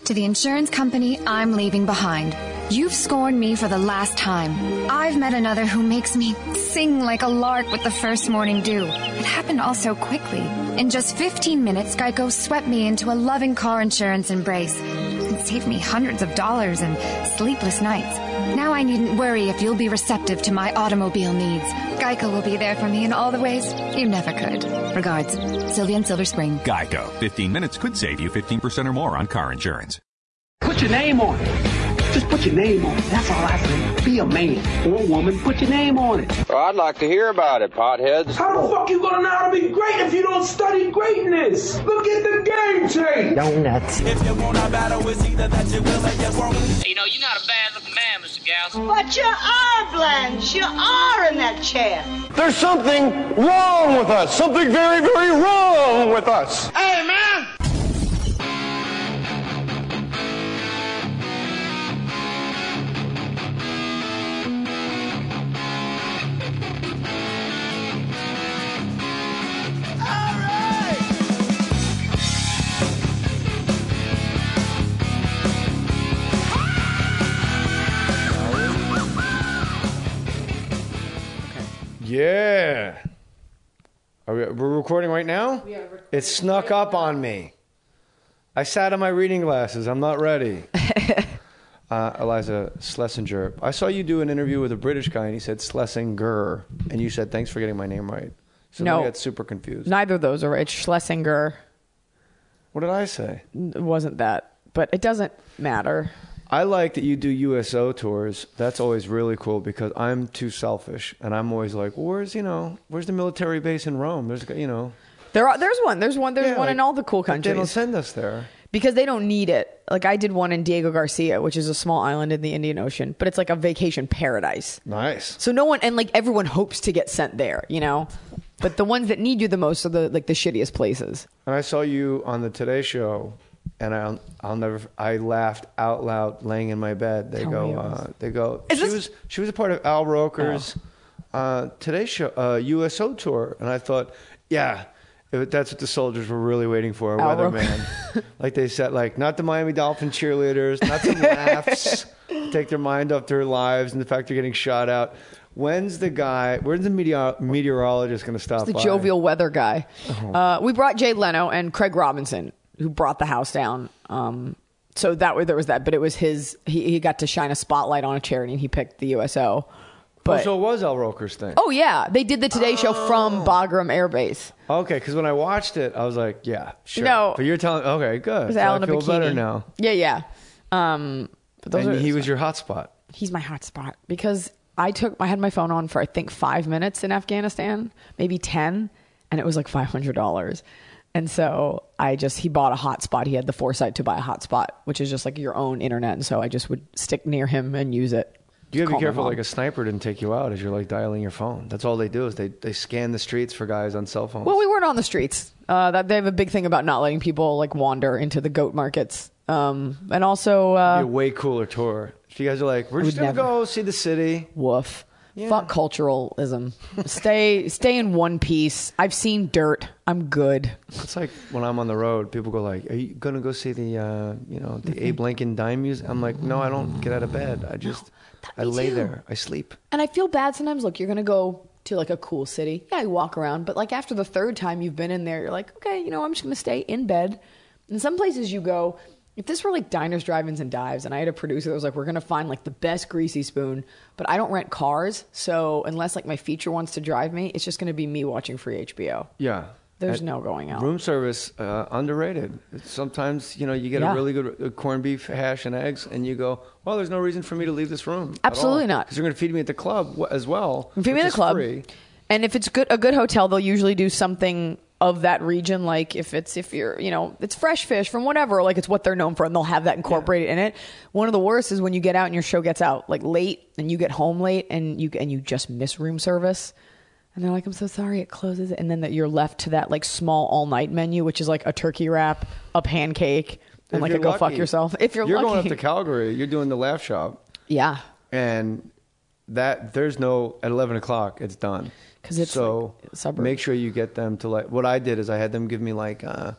To the insurance company I'm leaving behind. You've scorned me for the last time. I've met another who makes me sing like a lark with the first morning dew. It happened all so quickly. In just 15 minutes, Geico swept me into a loving car insurance embrace and saved me hundreds of dollars and sleepless nights. Now I needn't worry if you'll be receptive to my automobile needs. Geico will be there for me in all the ways you never could. Regards, Sylvia in Silver Spring. Geico. 15 minutes could save you 15% or more on car insurance. Put your name on it. Just put your name on it. That's all I say. Be a man or a woman. Put your name on it. Well, I'd like to hear about it, potheads. How the fuck you gonna know how to be great if you don't study greatness? Look at the game tape. Donuts. If you want a battle, it's either that you will or you won't. You know, you're not a bad-looking man, Mr. Gals. But you are, Blanche. You are in that chair. There's something wrong with us. Something very, very wrong with us. Hey, man. Yeah. We're recording right now? Yeah, it snuck up on me. I sat in my reading glasses. I'm not ready. Eliza Schlesinger. I saw you do an interview with a British guy, and he said Schlesinger, and you said, thanks for getting my name right. So no. I got super confused. Neither of those are right. It's Schlesinger. What did I say? It wasn't that, but it doesn't matter. I like that you do USO tours. That's always really cool because I'm too selfish, and I'm always like, well, where's the military base in Rome? There's There's one in all the cool countries. They don't send us there because they don't need it. Like I did one in Diego Garcia, which is a small island in the Indian Ocean, but it's like a vacation paradise. Nice. So no one, and like everyone hopes to get sent there, you know. But the ones that need you the most are the shittiest places. And I saw you on the Today Show. And I laughed out loud laying in my bed. They go. She was a part of Al Roker's Today Show USO tour, and I thought, yeah, that's what the soldiers were really waiting for, a weatherman. Like they said, like not the Miami Dolphin cheerleaders, not some laughs, take their mind off their lives and the fact they're getting shot out. When's the meteorologist going to stop by? The jovial weather guy. We brought Jay Leno and Craig Robinson, who brought the house down. So that way there was that, but it was he got to shine a spotlight on a charity and he picked the USO. But, so it was Al Roker's thing. Oh yeah, they did the Today Show from Bagram Air Base. Okay, because when I watched it, I was like, yeah, sure. No. But you're telling, okay, good. It was Al in a I feel bikini. better now. Yeah. But he was your hotspot. He's my hotspot because I had my phone on for I think 5 minutes in Afghanistan, maybe 10, and it was like $500. And so he bought a hotspot. He had the foresight to buy a hotspot, which is just like your own internet. And so I just would stick near him and use it. You gotta be careful, like a sniper didn't take you out as you're like dialing your phone. That's all they do is they scan the streets for guys on cell phones. Well, we weren't on the streets. They have a big thing about not letting people like wander into the goat markets. And also, it'd be a way cooler tour. If you guys are like, we're just gonna go see the city. Woof. Yeah. Fuck culturalism. Stay in one piece. I've seen dirt. I'm good. It's like when I'm on the road, people go like, "Are you gonna go see the Abe Lincoln Dime Museum?" I'm like, "No, I don't get out of bed. I lay there. I sleep." And I feel bad sometimes. Look, you're gonna go to like a cool city. Yeah, you walk around, but like after the third time you've been in there, you're like, okay, I'm just gonna stay in bed. In some places you go. If this were like diners, drive-ins, and dives, and I had a producer that was like, we're going to find like the best greasy spoon, but I don't rent cars, so unless like my feature wants to drive me, it's just going to be me watching free HBO. Yeah. There's no going out. Room service, underrated. Sometimes, you get a really good corned beef, hash, and eggs, and you go, well, there's no reason for me to leave this room. Absolutely not. Because you're going to feed me at the club as well. Feed me at the club. Free. And if it's a good hotel, they'll usually do something of that region, like if you're it's fresh fish from whatever, like it's what they're known for, and they'll have that incorporated in it. One of the worst is when you get out and your show gets out like late and you get home late and you just miss room service, and they're like, I'm so sorry, it closes, and then you're left to that like small all night menu, which is like a turkey wrap, a pancake, and like a go fuck yourself. If you're lucky. Going up to Calgary, you're doing the Laugh Shop. Yeah. And that there's no at 11 o'clock it's done. Because it's so like make sure you get them to like. What I did is I had them give me like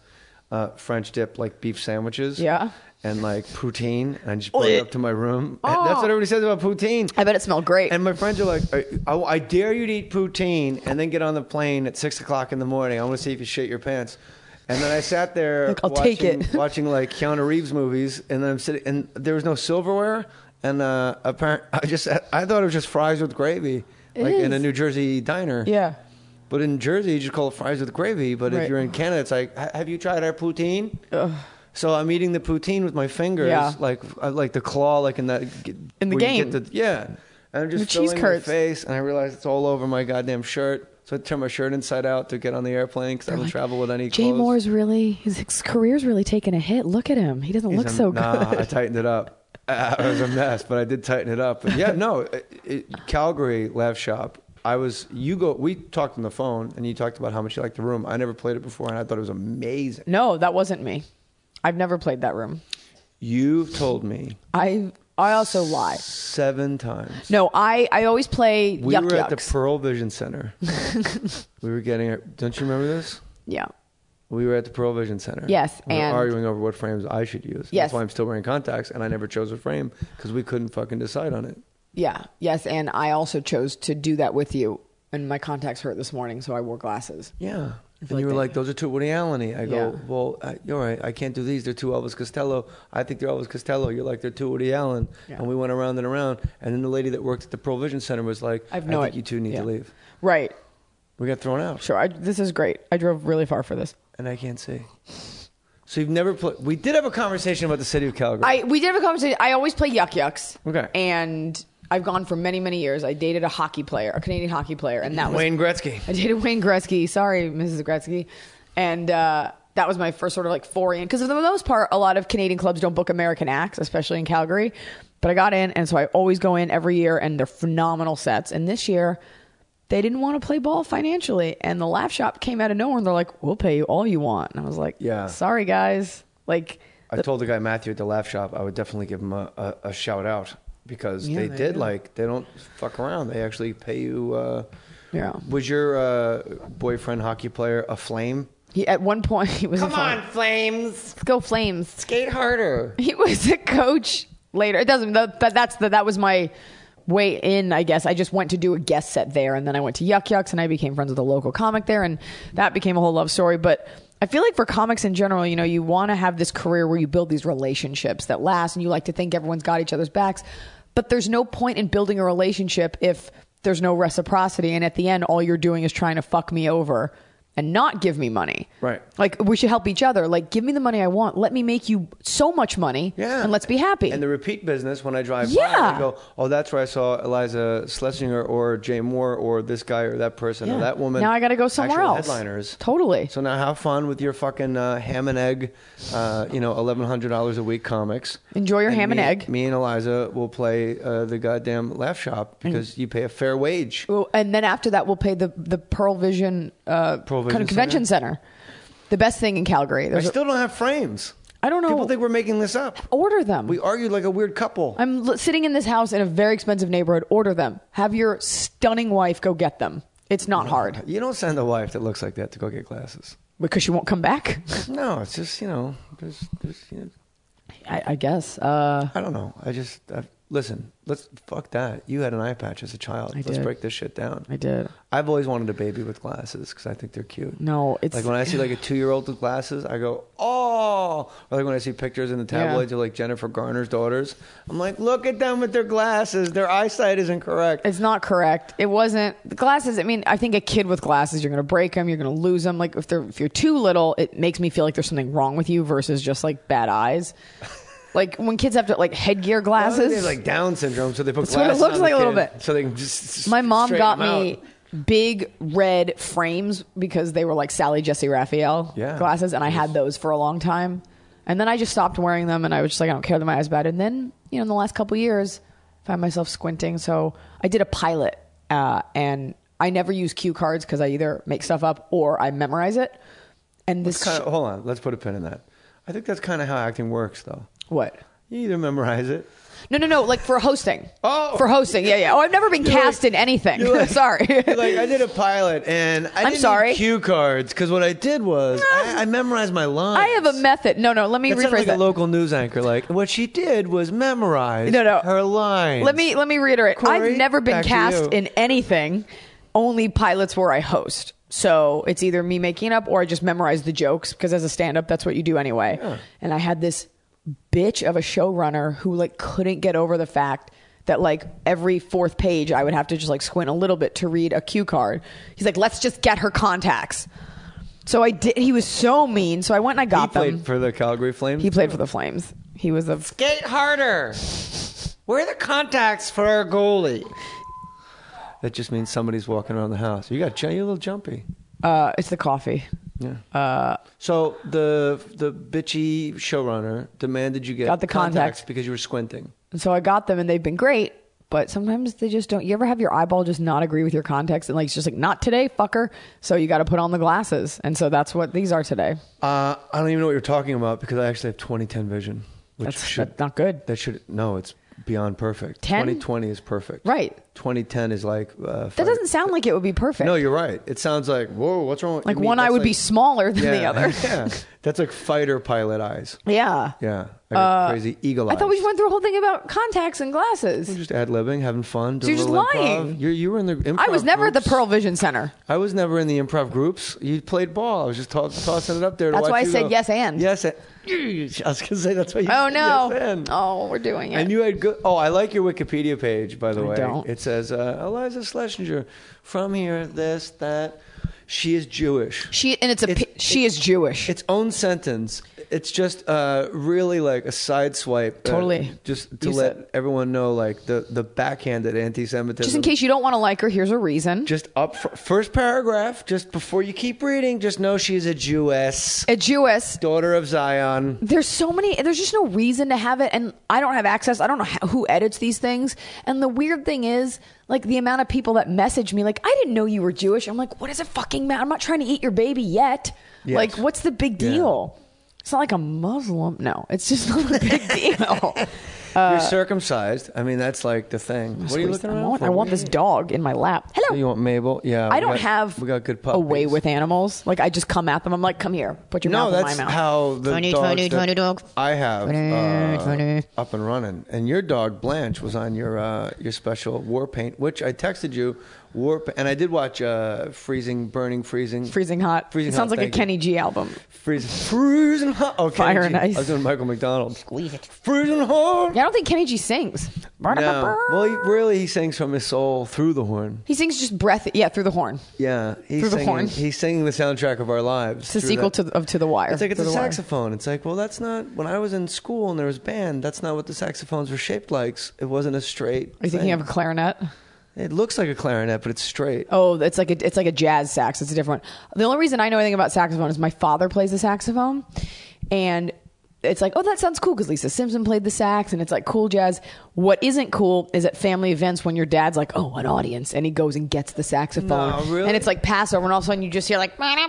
French dip like beef sandwiches. Yeah. And like poutine, and I just brought it up to my room. And that's what everybody says about poutine. I bet it smelled great. And my friends are like, I dare you to eat poutine and then get on the plane at 6 o'clock in the morning. I want to see if you shit your pants. And then I sat there like, watching like Keanu Reeves movies, and then I'm sitting, and there was no silverware, and apparently I thought it was just fries with gravy, in a New Jersey diner. Yeah. But in Jersey, you just call it fries with gravy. But if you're in Canada, it's like, have you tried our poutine? Ugh. So I'm eating the poutine with my fingers, like the claw, like in the game. And I'm just filling my face, and I realize it's all over my goddamn shirt. So I turn my shirt inside out to get on the airplane because I don't travel with any clothes. Jay Moore's his career's really taking a hit. Look at him. He doesn't look so good. I tightened it up. It was a mess, but I did tighten it up. But Calgary Laugh Shop. We talked on the phone, and you talked about how much you liked the room. I never played it before, and I thought it was amazing. No, that wasn't me. I've never played that room. You've told me. I also lie. 7 times. No, I always play We Yuck were at the Yucks. Pearl Vision Center. We were getting it. Don't you remember this? Yeah. We were at the Pearl Vision Center. Yes, we were and arguing over what frames I should use. Yes. That's why I'm still wearing contacts, and I never chose a frame because we couldn't fucking decide on it. Yeah. Yes, and I also chose to do that with you, and my contacts hurt this morning, so I wore glasses. Yeah. And you were like, those are too Woody Allen-y. I go, well, you're right. I can't do these. They're too Elvis Costello. I think they're Elvis Costello. You're like, they're too Woody Allen. Yeah. And we went around and around. And then the lady that worked at the Pearl Vision Center was like, I think you two need to leave. Right. We got thrown out. Sure. This is great. I drove really far for this. And I can't see. So you've never played. We did have a conversation about the city of Calgary. We did have a conversation. I always play Yuck Yucks. Okay. And I've gone for many, many years. I dated a Canadian hockey player. And that was Wayne Gretzky. I dated Wayne Gretzky. Sorry, Mrs. Gretzky. And that was my first sort of like foray in. Because for the most part, a lot of Canadian clubs don't book American acts, especially in Calgary. But I got in, and so I always go in every year, and they're phenomenal sets. And this year, they didn't want to play ball financially. And the Laugh Shop came out of nowhere, and they're like, we'll pay you all you want. And I was like, sorry, guys. Like, I told the guy Matthew at the Laugh Shop I would definitely give him a shout out. Because they don't fuck around. They actually pay you. Was your boyfriend hockey player a Flame? At one point, he was. Come on, Flames! Let's go, Flames! Skate harder. He was a coach later. It doesn't. That was my way in. I guess I just went to do a guest set there, and then I went to Yuck Yucks, and I became friends with a local comic there, and that became a whole love story. But I feel like for comics in general, you want to have this career where you build these relationships that last, and you like to think everyone's got each other's backs. But there's no point in building a relationship if there's no reciprocity, and at the end, all you're doing is trying to fuck me over and not give me money. Right. Like, we should help each other. Like, give me the money I want. Let me make you so much money, and let's be happy. And the repeat business, when I drive by, I go, oh, that's where I saw Eliza Schlesinger or Jay Moore or this guy or that person or that woman. Now I got to go somewhere else. Headliners. Totally. So now have fun with your fucking ham and egg, $1,100 a week comics. Enjoy your ham and egg. Me and Eliza will play the goddamn Laugh Shop because you pay a fair wage. Well, and then after that, we'll pay the Pearl Vision Convention Center. The best thing in Calgary. I still don't have frames. I don't know. People think we're making this up. Order them. We argued like a weird couple. I'm sitting in this house in a very expensive neighborhood. Order them. Have your stunning wife go get them. It's not hard. You don't send a wife that looks like that to go get glasses. Because she won't come back? No, it's just, I guess. I don't know. Listen, let's fuck that. You had an eye patch as a child. Let's break this shit down. I did. I've always wanted a baby with glasses because I think they're cute. No, it's like when I see like a 2-year-old with glasses, I go, oh. Or like when I see pictures in the tabloids of like Jennifer Garner's daughters, I'm like, look at them with their glasses. Their eyesight isn't correct. It's not correct. It wasn't. The glasses, I mean, I think a kid with glasses, you're going to break them. You're going to lose them. Like if you're too little, it makes me feel like there's something wrong with you versus just like bad eyes. Like when kids have to like headgear glasses. They have like Down syndrome, so they put That's glasses what it looks on like the a little kid bit. So they can just My mom got me out. big red frames because they were like Sally Jesse Raphael glasses, and I had those for a long time. And then I just stopped wearing them, and I was just like, I don't care that my eyes bad. And then, in the last couple of years, I found myself squinting. So I did a pilot, and I never use cue cards because I either make stuff up or I memorize it. And this hold on, let's put a pin in that. I think that's kind of how acting works, though. What? You either memorize it. No. Like for hosting. Oh. For hosting. Yeah. Oh, I've never been cast in anything. Sorry. I did a pilot and I didn't need cue cards because what I did was I memorized my lines. I have a method. No. Let me rephrase like that. A local news anchor. Like what she did was memorize her lines. Let me reiterate. Corey, I've never been cast in anything. Only pilots where I host. So it's either me making it up or I just memorize the jokes because as a stand-up, that's what you do anyway. Yeah. And I had this bitch of a showrunner who like couldn't get over the fact that like every fourth page I would have to just like squint a little bit to read a cue card. He's like, let's just get her contacts. So I did. He was so mean. So I went and I got them. He played for the Calgary Flames? He played for the Flames. He was a... Skate harder. Where are the contacts for our goalie? That just means somebody's walking around the house. You're a little jumpy. It's the coffee. Yeah. So the bitchy showrunner demanded you get the contacts because you were squinting. And so I got them and they've been great, but sometimes they just don't. You ever have your eyeball just not agree with your contacts and like it's just like not today, fucker. So you got to put on the glasses, and so that's what these are today. I don't even know what you're talking about because I actually have 20/10 vision. That's not good. It's beyond perfect. 20/20 is perfect. Right. 20/10 is like... that doesn't sound like it would be perfect. No, you're right. It sounds like, whoa, what's wrong with like one eye would be smaller than the other. Yeah. That's like fighter pilot eyes. Yeah. Yeah. I got crazy eagle eyes. I thought we just went through a whole thing about contacts and glasses. We're just ad-libbing, having fun. So you're just lying. You were in the improv I was never groups. at the Pearl Vision Center. I was never in the improv groups. You played ball. I was just tossing it up there to That's watch why I you said go. yes and. Yes and. I was going to say that's why you Oh, said no. yes and. Oh, we're doing it. And you had good... Oh, I like your Wikipedia page, by the way. Don't. It says, Eliza Schlesinger, from here, this, that. She is Jewish. She is Jewish. Its own sentence. It's just really like a side swipe. Totally. Just to let everyone know, like, the backhanded anti-Semitism. Just in case you don't want to like her, here's a reason. Just first paragraph, just before you keep reading, just know she's a Jewess. A Jewess. Daughter of Zion. There's just no reason to have it, and I don't have access. I don't know who edits these things. And the weird thing is, like, the amount of people that message me, like, I didn't know you were Jewish. I'm like, what does it fucking matter? I'm not trying to eat your baby yet. Yes. Like, what's the big deal? Yeah. It's not like a Muslim. No, it's just not a big deal. You're circumcised. I mean, that's like the thing. What are you looking around for? I want this dog in my lap. Hello. So you want Mabel? Yeah. I don't have we got good puppies. a way with animals. Like, I just come at them. I'm like, come here. Put your mouth in my mouth. No, that's how the dogs that I have up and running. And your dog, Blanche, was on your special war paint, which I texted you. And I did watch Freezing Hot. It sounds like a Kenny G album. Freezing Hot. Oh, Fire and Ice. I was doing Michael McDonald. Squeeze it. Freezing Hot. Yeah, I don't think Kenny G sings. No. Well, he sings from his soul through the horn. He sings just breath. Yeah, through the horn. Yeah, through the horn. He's singing the soundtrack of our lives. It's a sequel to The Wire. It's like it's a saxophone. It's like, well, that's not. When I was in school and there was band, that's not what the saxophones were shaped like. It wasn't a straight. Are you thinking of a clarinet? It looks like a clarinet, but it's straight. Oh, it's like a jazz sax. It's a different one. The only reason I know anything about saxophone is my father plays the saxophone, and it's like, oh, that sounds cool because Lisa Simpson played the sax, and it's like cool jazz. What isn't cool is at family events when your dad's like, oh, an audience, and he goes and gets the saxophone, no, really? And it's like Passover, and all of a sudden you just hear like,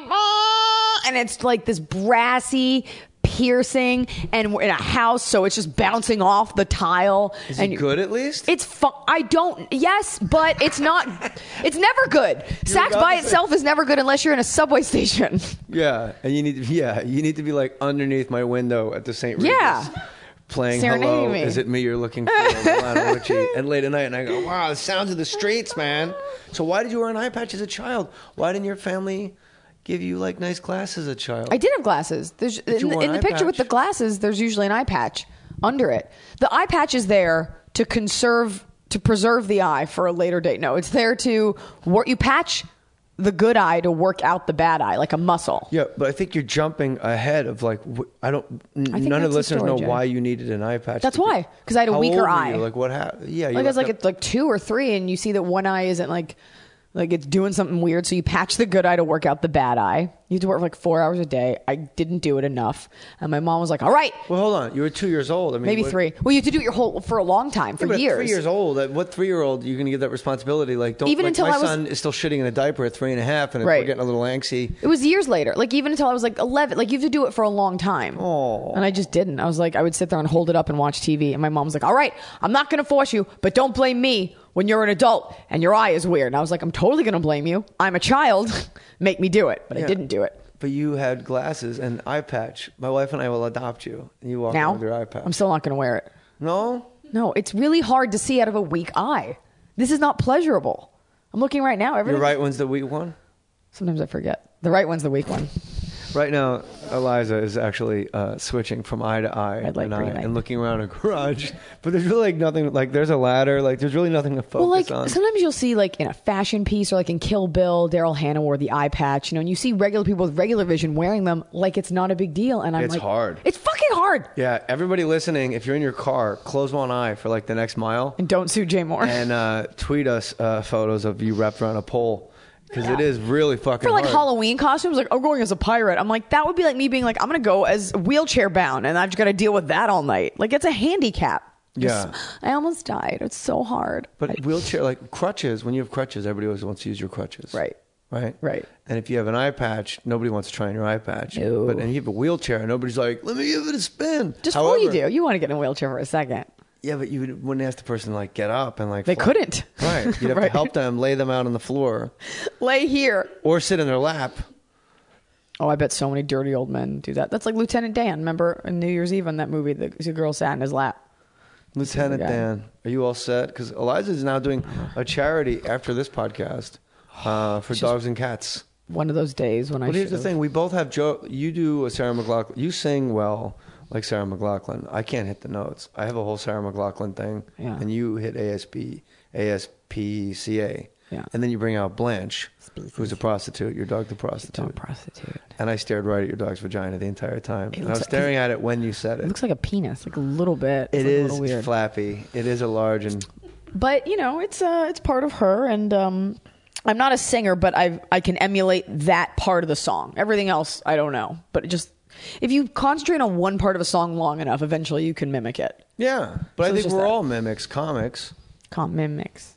and it's like this brassy, piercing, and we're in a house, so it's just bouncing off the tile. Is it good at least? It's fun. Yes, but it's not. It's never good. Sax by itself is never good unless you're in a subway station. Yeah, and you need to be like underneath my window at the St. Regis. Yeah. Playing Serenading Hello, me. Is it me you're looking for? Lionel Richie. And late at night, and I go, wow, the sounds of the streets, man. So why did you wear an eye patch as a child? Why didn't your family give you like nice glasses as a child? I did have glasses. There's in the picture with the glasses, there's usually an eye patch under it. The eye patch is there to preserve the eye for a later date. No, it's there to work. You patch the good eye to work out the bad eye, like a muscle. Yeah, but I think you're jumping ahead of like none of the listeners know why you needed an eye patch. That's why, because I had a weaker eye. Like what happened? Yeah, like I was like 2 or 3, and you see that one eye isn't like Like it's doing something weird. So you patch the good eye to work out the bad eye. You have to work for like 4 hours a day. I didn't do it enough. And my mom was like, all right. Well, hold on. You were 2 years old. I mean, maybe 3. Well, you have to do it for a long time, for years. 3 years old. What 3-year-old are you going to give that responsibility? Like, don't. Even like until my son is still shitting in a diaper at 3.5, and we're getting a little angsty. It was years later. Like even until I was like 11. Like you have to do it for a long time. Oh. And I just didn't. I was like, I would sit there and hold it up and watch TV. And my mom was like, all right, I'm not going to force you, but don't blame me when you're an adult and your eye is weird. And I was like, I'm totally going to blame you. I'm a child. Make me do it. But I didn't do it. But you had glasses and eye patch. My wife and I will adopt you. And you walk now, around with your eye patch. I'm still not going to wear it. No? No, it's really hard to see out of a weak eye. This is not pleasurable. I'm looking right now. Your right one's the weak one? Sometimes I forget. The right one's the weak one. Right now, Eliza is actually switching from eye to eye and looking around a garage. But there's really like nothing, like there's a ladder, like there's really nothing to focus on. Sometimes you'll see like in a fashion piece or like in Kill Bill, Daryl Hannah wore the eye patch, and you see regular people with regular vision wearing them like it's not a big deal. And it's hard. It's fucking hard. Yeah, everybody listening, if you're in your car, close one eye for like the next mile. And don't sue Jay Moore. And tweet us photos of you wrapped around a pole. Because it is really fucking for like hard. Halloween costumes, like I'm going as a pirate. I'm like, that would be like me being like, I'm gonna go as wheelchair bound, and I've just got to deal with that all night. Like it's a handicap. Yeah, I almost died. It's so hard. But wheelchair, like crutches. When you have crutches, everybody always wants to use your crutches. Right. And if you have an eye patch, nobody wants to try on your eye patch. No. But and you have a wheelchair, nobody's like, let me give it a spin. Just before you do, you want to get in a wheelchair for a second. Yeah, but you wouldn't ask the person to like get up and like they couldn't. Right. You'd have to help them, lay them out on the floor. Lay here. Or sit in their lap. Oh, I bet so many dirty old men do that. That's like Lieutenant Dan. Remember in New Year's Eve in that movie, the girl sat in his lap. Lieutenant Dan, are you all set? Because Eliza is now doing a charity after this podcast for dogs and cats. One of those days when I. But here's the thing: we both have Joe. You do a Sarah McLachlan. You sing well. Like Sarah McLachlan. I can't hit the notes. I have a whole Sarah McLachlan thing. Yeah. And you hit ASPCA. Yeah. And then you bring out Blanche, who's a prostitute, your dog the prostitute. And I stared right at your dog's vagina the entire time. And I was staring at it when you said it. It looks like a penis, like a little bit. It is weird. Flappy. It is a large and... But, it's part of her, and I'm not a singer, but I can emulate that part of the song. Everything else, I don't know. But it just... If you concentrate on one part of a song long enough, eventually you can mimic it. Yeah, but I think we're all mimics, comics. Mimics.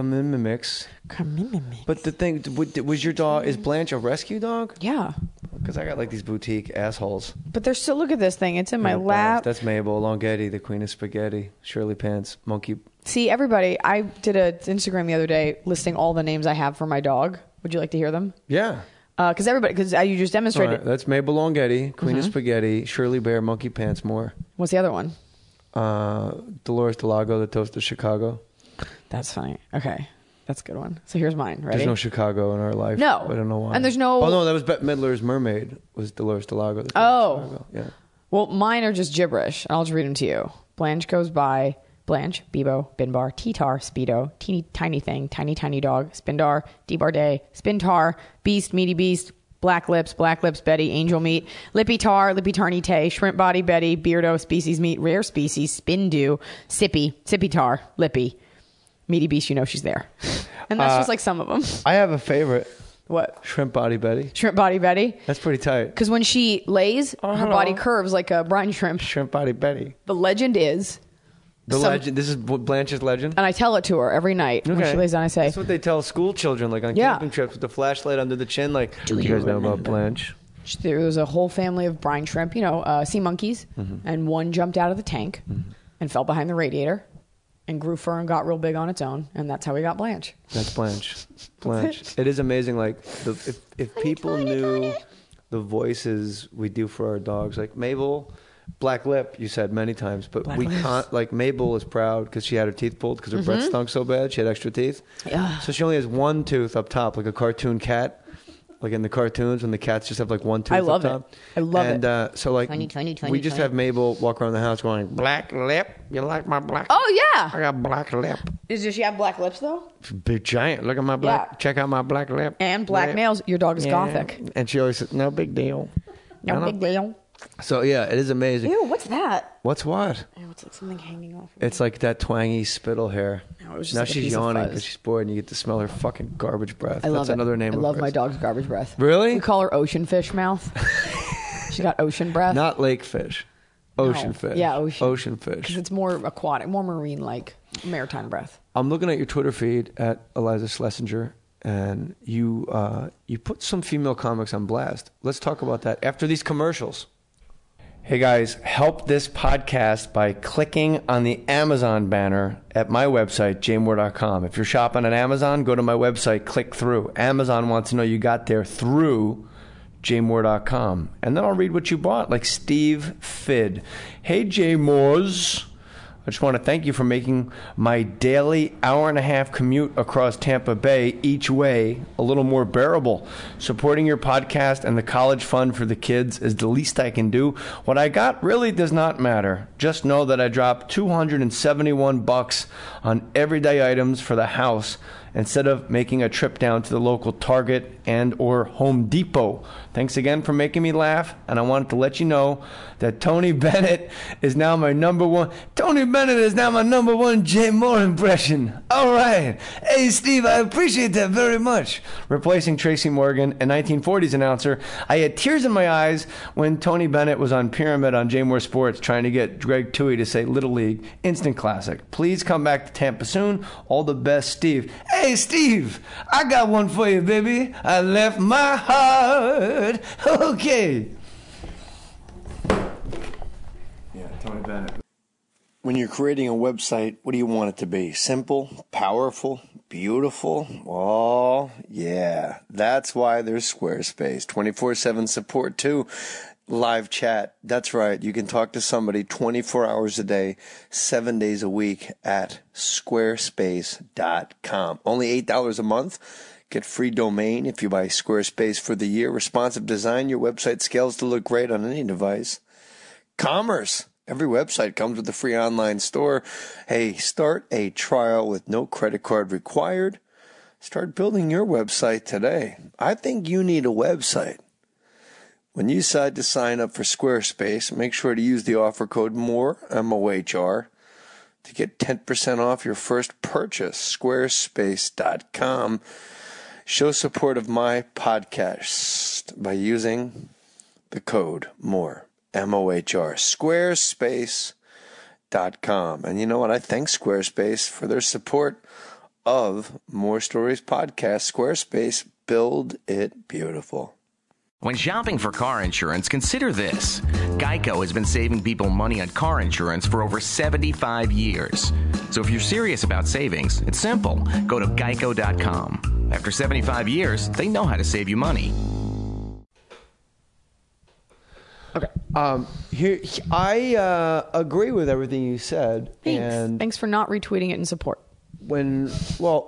But the thing, was your dog, is Blanche a rescue dog? Yeah. Because I got like these boutique assholes. But they're still, look at this thing. It's in my lap. That's Mabel Longhetti, the queen of spaghetti. Shirley Pants, monkey. See, everybody, I did an Instagram the other day listing all the names I have for my dog. Would you like to hear them? Yeah. Because you just demonstrated. Right, that's Mabel Longhetti, Queen of Spaghetti, Shirley Bear, Monkey Pants, more. What's the other one? Dolores Delago, the Toast of Chicago. That's funny. Okay. That's a good one. So here's mine. Ready? There's no Chicago in our life. No. I don't know why. And there's no... Oh, no, that was Bette Midler's Mermaid, was Dolores Delago. The Toast of Chicago. Yeah. Well, mine are just gibberish. I'll just read them to you. Blanche goes by... Blanche, Bebo, Binbar, T-Tar, Speedo, Teeny Tiny Thing, Tiny Tiny Dog, Spindar, D-Bar-Day, Spintar, Beast, Meaty Beast, Black Lips, Betty, Angel Meat, Lippy Tar, Lippy Tarny Tay, Shrimp Body Betty, Beardo, Species Meat, Rare Species, Spindu, Sippy, Sippy Tar, Lippy, Meaty Beast, she's there. And that's just like some of them. I have a favorite. What? Shrimp Body Betty. Shrimp Body Betty. That's pretty tight. Because when she lays, her body curves like a brine shrimp. Shrimp Body Betty. The legend is... legend. This is Blanche's legend? And I tell it to her every night when she lays down. I say... That's what they tell school children, like on camping trips with the flashlight under the chin, like, do you guys know about Blanche? There was a whole family of brine shrimp, sea monkeys, and one jumped out of the tank and fell behind the radiator and grew fur and got real big on its own, and that's how we got Blanche. That's Blanche. Blanche. It is amazing, like, if people knew the voices we do for our dogs, like Mabel... Black lip, you said many times, but we can't, like, Mabel is proud because she had her teeth pulled because her breath stunk so bad. She had extra teeth. Yeah. So she only has one tooth up top, like a cartoon cat. Like in the cartoons when the cats just have like one tooth up top. I love it. And so like we just have Mabel walk around the house going, black lip, you like my black lip? Oh, yeah. I got black lip. Does she have black lips, though? Big giant. Look at my black, check out my black lip. And black nails. Your dog is gothic. And she always says, no big deal. No big deal. So yeah, it is amazing. Ew, what's that? What's what? Ew, it's like something hanging off. It's like that twangy spittle hair. No, it was just now like a she's piece of yawning fuzz. because she's bored, and you get to smell her fucking garbage breath. I love That's it. another name. I of love hers. my dog's garbage breath. Really? We call her ocean fish mouth. She got ocean breath. Not lake fish. Ocean No. fish. Yeah, ocean. Ocean fish. Because it's more aquatic, more marine-like, maritime breath. I'm looking at your Twitter feed at Eliza Schlesinger, and you put some female comics on blast. Let's talk about that after these commercials. Hey guys, help this podcast by clicking on the Amazon banner at my website, jmoore.com. If you're shopping on Amazon, go to my website, click through. Amazon wants to know you got there through jmoore.com. And then I'll read what you bought, like Steve Fid. Hey, Jmoores. I just want to thank you for making my daily hour-and-a-half commute across Tampa Bay each way a little more bearable. Supporting your podcast and the college fund for the kids is the least I can do. What I got really does not matter. Just know that I dropped $271 on everyday items for the house instead of making a trip down to the local Target and or Home Depot. Thanks again for making me laugh, and I wanted to let you know that Tony Bennett is now my number one. Tony Bennett is now my number one Jay Moore impression. All right. Hey, Steve, I appreciate that very much. Replacing Tracy Morgan, a 1940s announcer, I had tears in my eyes when Tony Bennett was on Pyramid on Jay Moore Sports trying to get Greg Toohey to say Little League. Instant classic. Please come back to Tampa soon. All the best, Steve. Hey, Steve, I got one for you, baby. I left my heart. Okay. Yeah, Tony Bennett. When you're creating a website, what do you want it to be? Simple, powerful, beautiful? Oh, yeah. That's why there's Squarespace. 24/7 support, too. Live chat. That's right. You can talk to somebody 24 hours a day, 7 days a week at squarespace.com. Only $8 a month. Get free domain if you buy Squarespace for the year. Responsive design. Your website scales to look great on any device. Commerce. Every website comes with a free online store. Hey, start a trial with no credit card required. Start building your website today. I think you need a website. When you decide to sign up for Squarespace, make sure to use the offer code MORE, M-O-H-R, to get 10% off your first purchase. Squarespace.com. Show support of my podcast by using the code MORE, M-O-H-R, Squarespace.com. And you know what? I thank Squarespace for their support of More Stories podcast. Squarespace, build it beautiful. When shopping for car insurance, consider this. Geico has been saving people money on car insurance for over 75 years. So if you're serious about savings, it's simple. Go to geico.com. After 75 years, they know how to save you money. Okay. I agree with everything you said. Thanks. And Thanks for not retweeting it in support. thanks for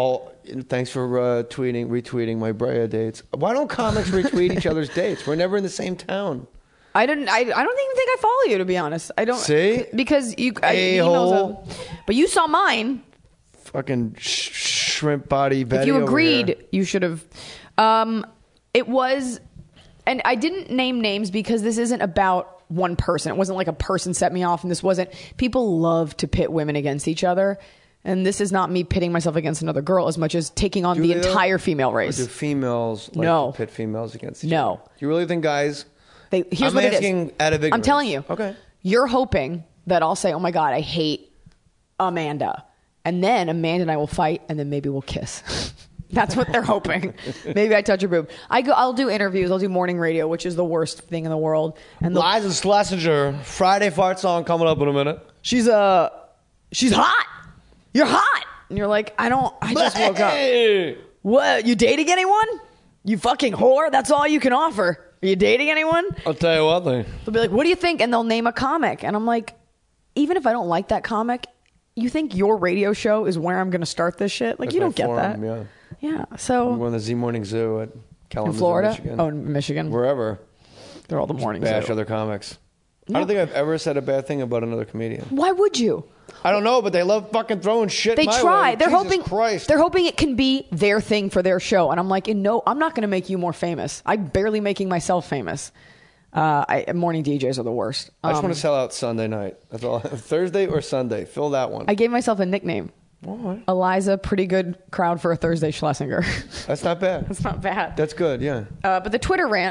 retweeting my Brea dates. Why don't comics retweet each other's dates? We're never in the same town. I don't even think I follow you, to be honest. I don't see because you a-hole. But you saw mine. Fucking shrimp body Betty. If you agreed, over here. you should have. It was, and I didn't name names because this isn't about one person. It wasn't like a person set me off, and this wasn't. People love to pit women against each other. And this is not me pitting myself against another girl as much as taking on the entire female race. Or do females like to pit females against each other? Do you really think guys... Here's what it is. Out of ignorance. I'm telling you. Okay. You're hoping that I'll say, oh my God, I hate Amanda. And then Amanda and I will fight, and then maybe we'll kiss. That's what they're hoping. Maybe I touch her boob. I'll do interviews. I'll do morning radio, which is the worst thing in the world. And Liza Schlesinger, Friday fart song coming up in a minute. She's hot. You're hot. And you're like, I just woke up. What? You dating anyone? You fucking whore? That's all you can offer. Are you dating anyone? I'll tell you what, thing. They'll be like, what do you think? And they'll name a comic. And I'm like, even if I don't like that comic, you think your radio show is where I'm going to start this shit? Like, you don't get that. Yeah. So we're on the Z Morning Zoo at Kalamazoo, in Florida? Michigan. Oh, in Michigan. Wherever. They're all the morning Bash zoo. other comics. No. I don't think I've ever said a bad thing about another comedian. Why would you? I don't know, but they love fucking throwing shit They my try. way. They're Jesus hoping. Christ. They're hoping it can be their thing for their show. And I'm like, no, I'm not going to make you more famous. I'm barely making myself famous. Morning DJs are the worst. I just want to sell out Sunday night. That's all. Thursday or Sunday. Fill that one. I gave myself a nickname. What? Eliza, pretty good crowd for a Thursday Schlesinger. That's not bad. That's not bad. That's good, yeah. But the Twitter rant,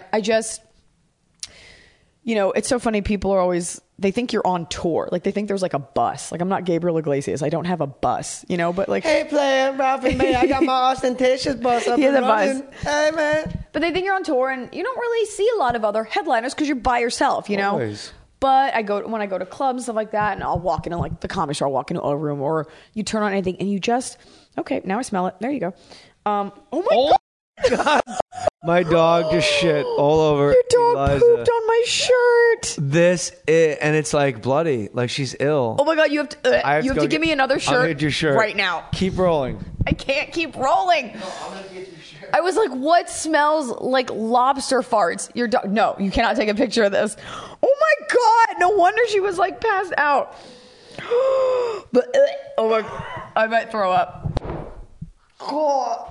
it's so funny. People are always, they think you're on tour. Like, they think there's like a bus. Like, I'm not Gabriel Iglesias. I don't have a bus, but like. Hey, player, Ralph and me, I got my ostentatious bus up He has and a running. bus. Hey, man. But they think you're on tour, and you don't really see a lot of other headliners because you're by yourself, Always. But when I go to clubs, stuff like that, and I'll walk into like the comedy store, I'll walk into a room, or you turn on anything, and you just, okay, now I smell it. There you go. Oh my God. My dog just shit all over. Your dog Eliza. pooped on my shirt. And it's like bloody, like she's ill. Oh my God, you have to give me another shirt, I'll get your shirt right now. Keep rolling. I can't keep rolling. No, I'm gonna get your shirt. I was like, what smells like lobster farts? Your dog? No, you cannot take a picture of this. Oh my God, no wonder she was like passed out. But oh my, I might throw up. Oh.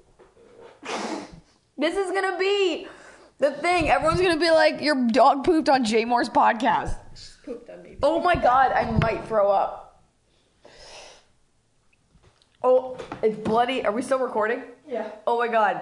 This is gonna be the thing. Everyone's gonna be like, your dog pooped on Jay Moore's podcast. Pooped on me. Oh my God, I might throw up. Oh, it's bloody. Are we still recording? Yeah. Oh my God.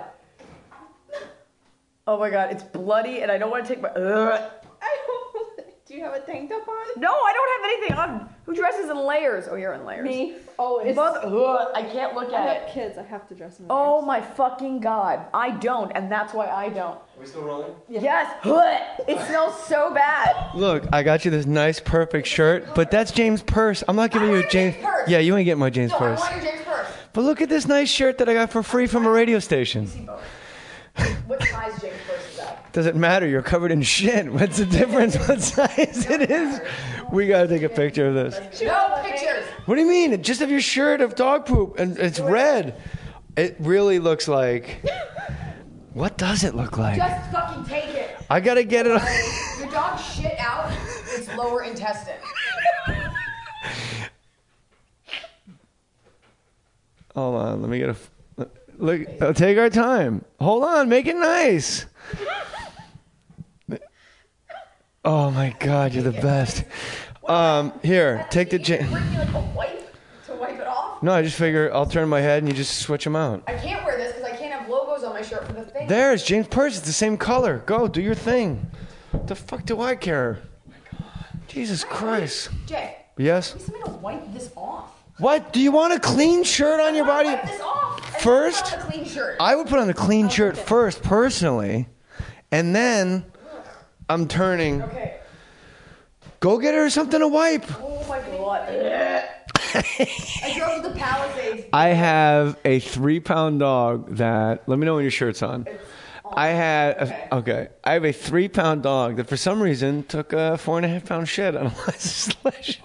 Oh my God, it's bloody, and I don't want to take my. Do you have a tank top on? No, I don't have anything on. Who dresses in layers? Oh, you're in layers. Me. Oh, it's. I can't look at it. I have kids. I have to dress in layers. Oh my fucking God. I don't, and that's why I don't. Are we still rolling? Yeah. Yes. It smells so bad. Look, I got you this nice, perfect shirt, but that's James' purse. I'm not giving you a James. Purse. Yeah, you ain't getting my James No, purse. I want your James purse. But look at this nice shirt that I got for free from a radio station. What size James purse is that? Doesn't matter. You're covered in shit. What's the difference? What size it is? We gotta take a picture of this. No pictures. What do you mean? Just of your shirt of dog poop, and it's red. It really looks like. What does it look like? Just fucking take it. I gotta get it. Your dog shit out its lower intestine. Hold on. Let me get a. Look. Take our time. Hold on. Make it nice. Oh my God, you're the best. Here, take the. Bring me like a wipe to wipe it off. No, I just figure I'll turn my head and you just switch them out. I can't wear this because I can't have logos on my shirt for the thing. There's James' purse. It's the same color. Go, do your thing. What the fuck do I care? Jesus Christ. Jay. Yes? Please tell me to wipe this off. What? Do you want a clean shirt on your body? Wipe this off. First? Put on a clean shirt. I would put on the clean shirt first, personally. And then I'm turning. Okay. Go get her something to wipe. Oh my God. I drove to the Palisades. I have a 3-pound dog that. Let me know when your shirt's on. I had I have a 3-pound dog that for some reason took a 4.5-pound shit on Eliza's selection.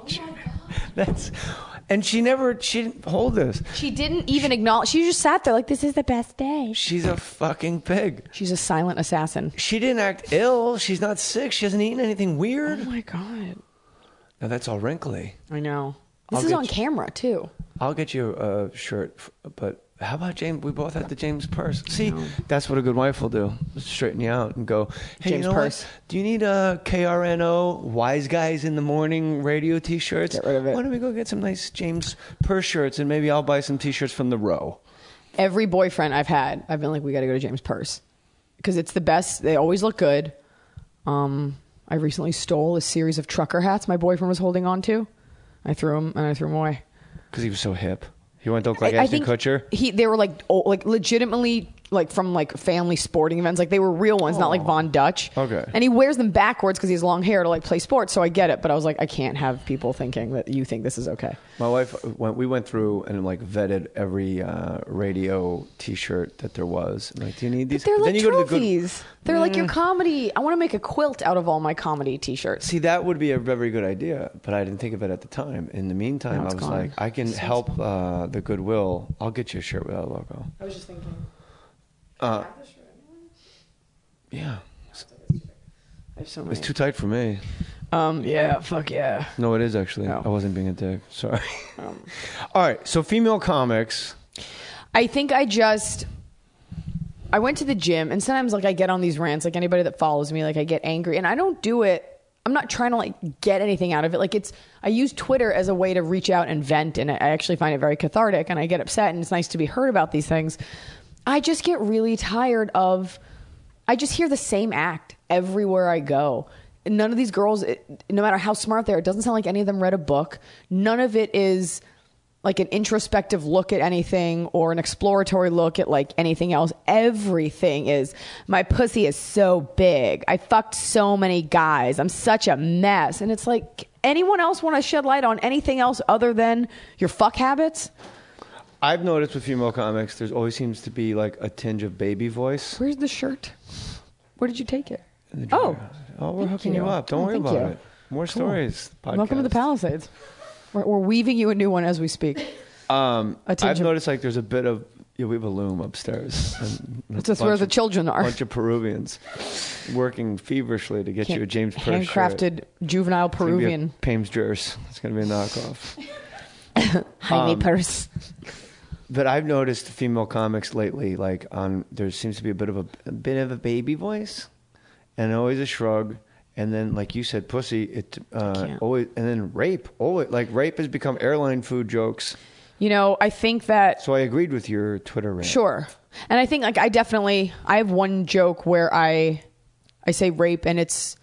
And she didn't hold this. She didn't even acknowledge. She just sat there like, this is the best day. She's a fucking pig. She's a silent assassin. She didn't act ill. She's not sick. She hasn't eaten anything weird. Oh my God. Now that's all wrinkly. I know. This is on camera too. I'll get you a shirt, but how about James? We both had the James purse. See, that's what a good wife will do. Straighten you out and go, hey, James you know purse. What? Do you need a KRNO Wise Guys in the Morning radio T-shirts? Get rid of it. Why don't we go get some nice James purse shirts and maybe I'll buy some T-shirts from the Row. Every boyfriend I've had, I've been like, we got to go to James Purse because it's the best. They always look good. I recently stole a series of trucker hats my boyfriend was holding on to. I threw them away. Because he was so hip. He went to look like Ashton Kutcher? They were like legitimately like from like family sporting events. Like they were real ones, not like Von Dutch. Okay. And he wears them backwards because he has long hair to like play sports. So I get it. But I was like, I can't have people thinking that you think this is okay. My wife, we went through and like vetted every radio T-shirt that there was. I'm like, do you need these? But they're like then you trophies. They're like your comedy. I want to make a quilt out of all my comedy T-shirts. See, that would be a very good idea, but I didn't think of it at the time. In the meantime, I was gone. like, I can help the Goodwill. I'll get you a shirt without a logo. I was just thinking. Yeah. So it's too tight for me. Yeah, fuck yeah. No, it is actually. No. I wasn't being a dick. Sorry. All right. So female comics. I think I just I went to the gym, and sometimes like I get on these rants, like anybody that follows me, like I get angry, and I don't do it. I'm not trying to like get anything out of it. Like I use Twitter as a way to reach out and vent, and I actually find it very cathartic, and I get upset, and it's nice to be heard about these things. I just get really tired of, I just hear the same act everywhere I go. None of these girls, no matter how smart they are, it doesn't sound like any of them read a book. None of it is like an introspective look at anything or an exploratory look at like anything else. Everything is, my pussy is so big. I fucked so many guys. I'm such a mess. And it's like, anyone else want to shed light on anything else other than your fuck habits? I've noticed with female comics, there's always seems to be like a tinge of baby voice. Where's the shirt? Where did you take it? Oh, we're hooking you up. Don't worry about it. More stories. Podcast. Welcome to the Palisades. We're weaving you a new one as we speak. I've noticed like there's a bit of, we have a loom upstairs. It's just where the children are. A bunch of Peruvians working feverishly to get you a James Purse handcrafted shirt. Juvenile Peruvian. Payne's Jers. It's going to be a knockoff. Jaime Purse. But I've noticed female comics lately, like there seems to be a bit of a baby voice, and always a shrug. And then, like you said, pussy. Always, and then rape. Always, like rape has become airline food jokes. You know, I think that. So I agreed with your Twitter rant. Sure, and I think like I have one joke where I say rape, and it's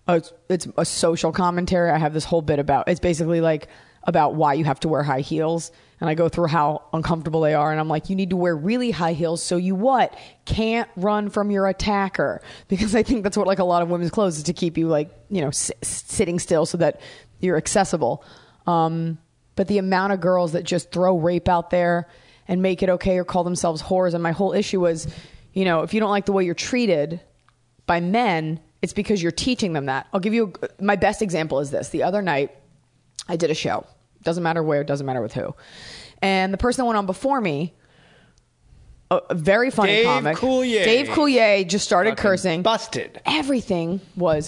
a social commentary. I have this whole bit about it's basically like about why you have to wear high heels, and I go through how uncomfortable they are, and I'm like, you need to wear really high heels so you can't run from your attacker, because I think that's what like a lot of women's clothes is, to keep you like, you know, sitting still so that you're accessible. But the amount of girls that just throw rape out there and make it okay or call themselves whores, and my whole issue was, you know, if you don't like the way you're treated by men, it's because you're teaching them that. I'll give you my best example is this. The other night I did a show. Doesn't matter where, doesn't matter with who. And the person that went on before me, a very funny comic. Dave Coulier just started fucking cursing. Busted. Everything was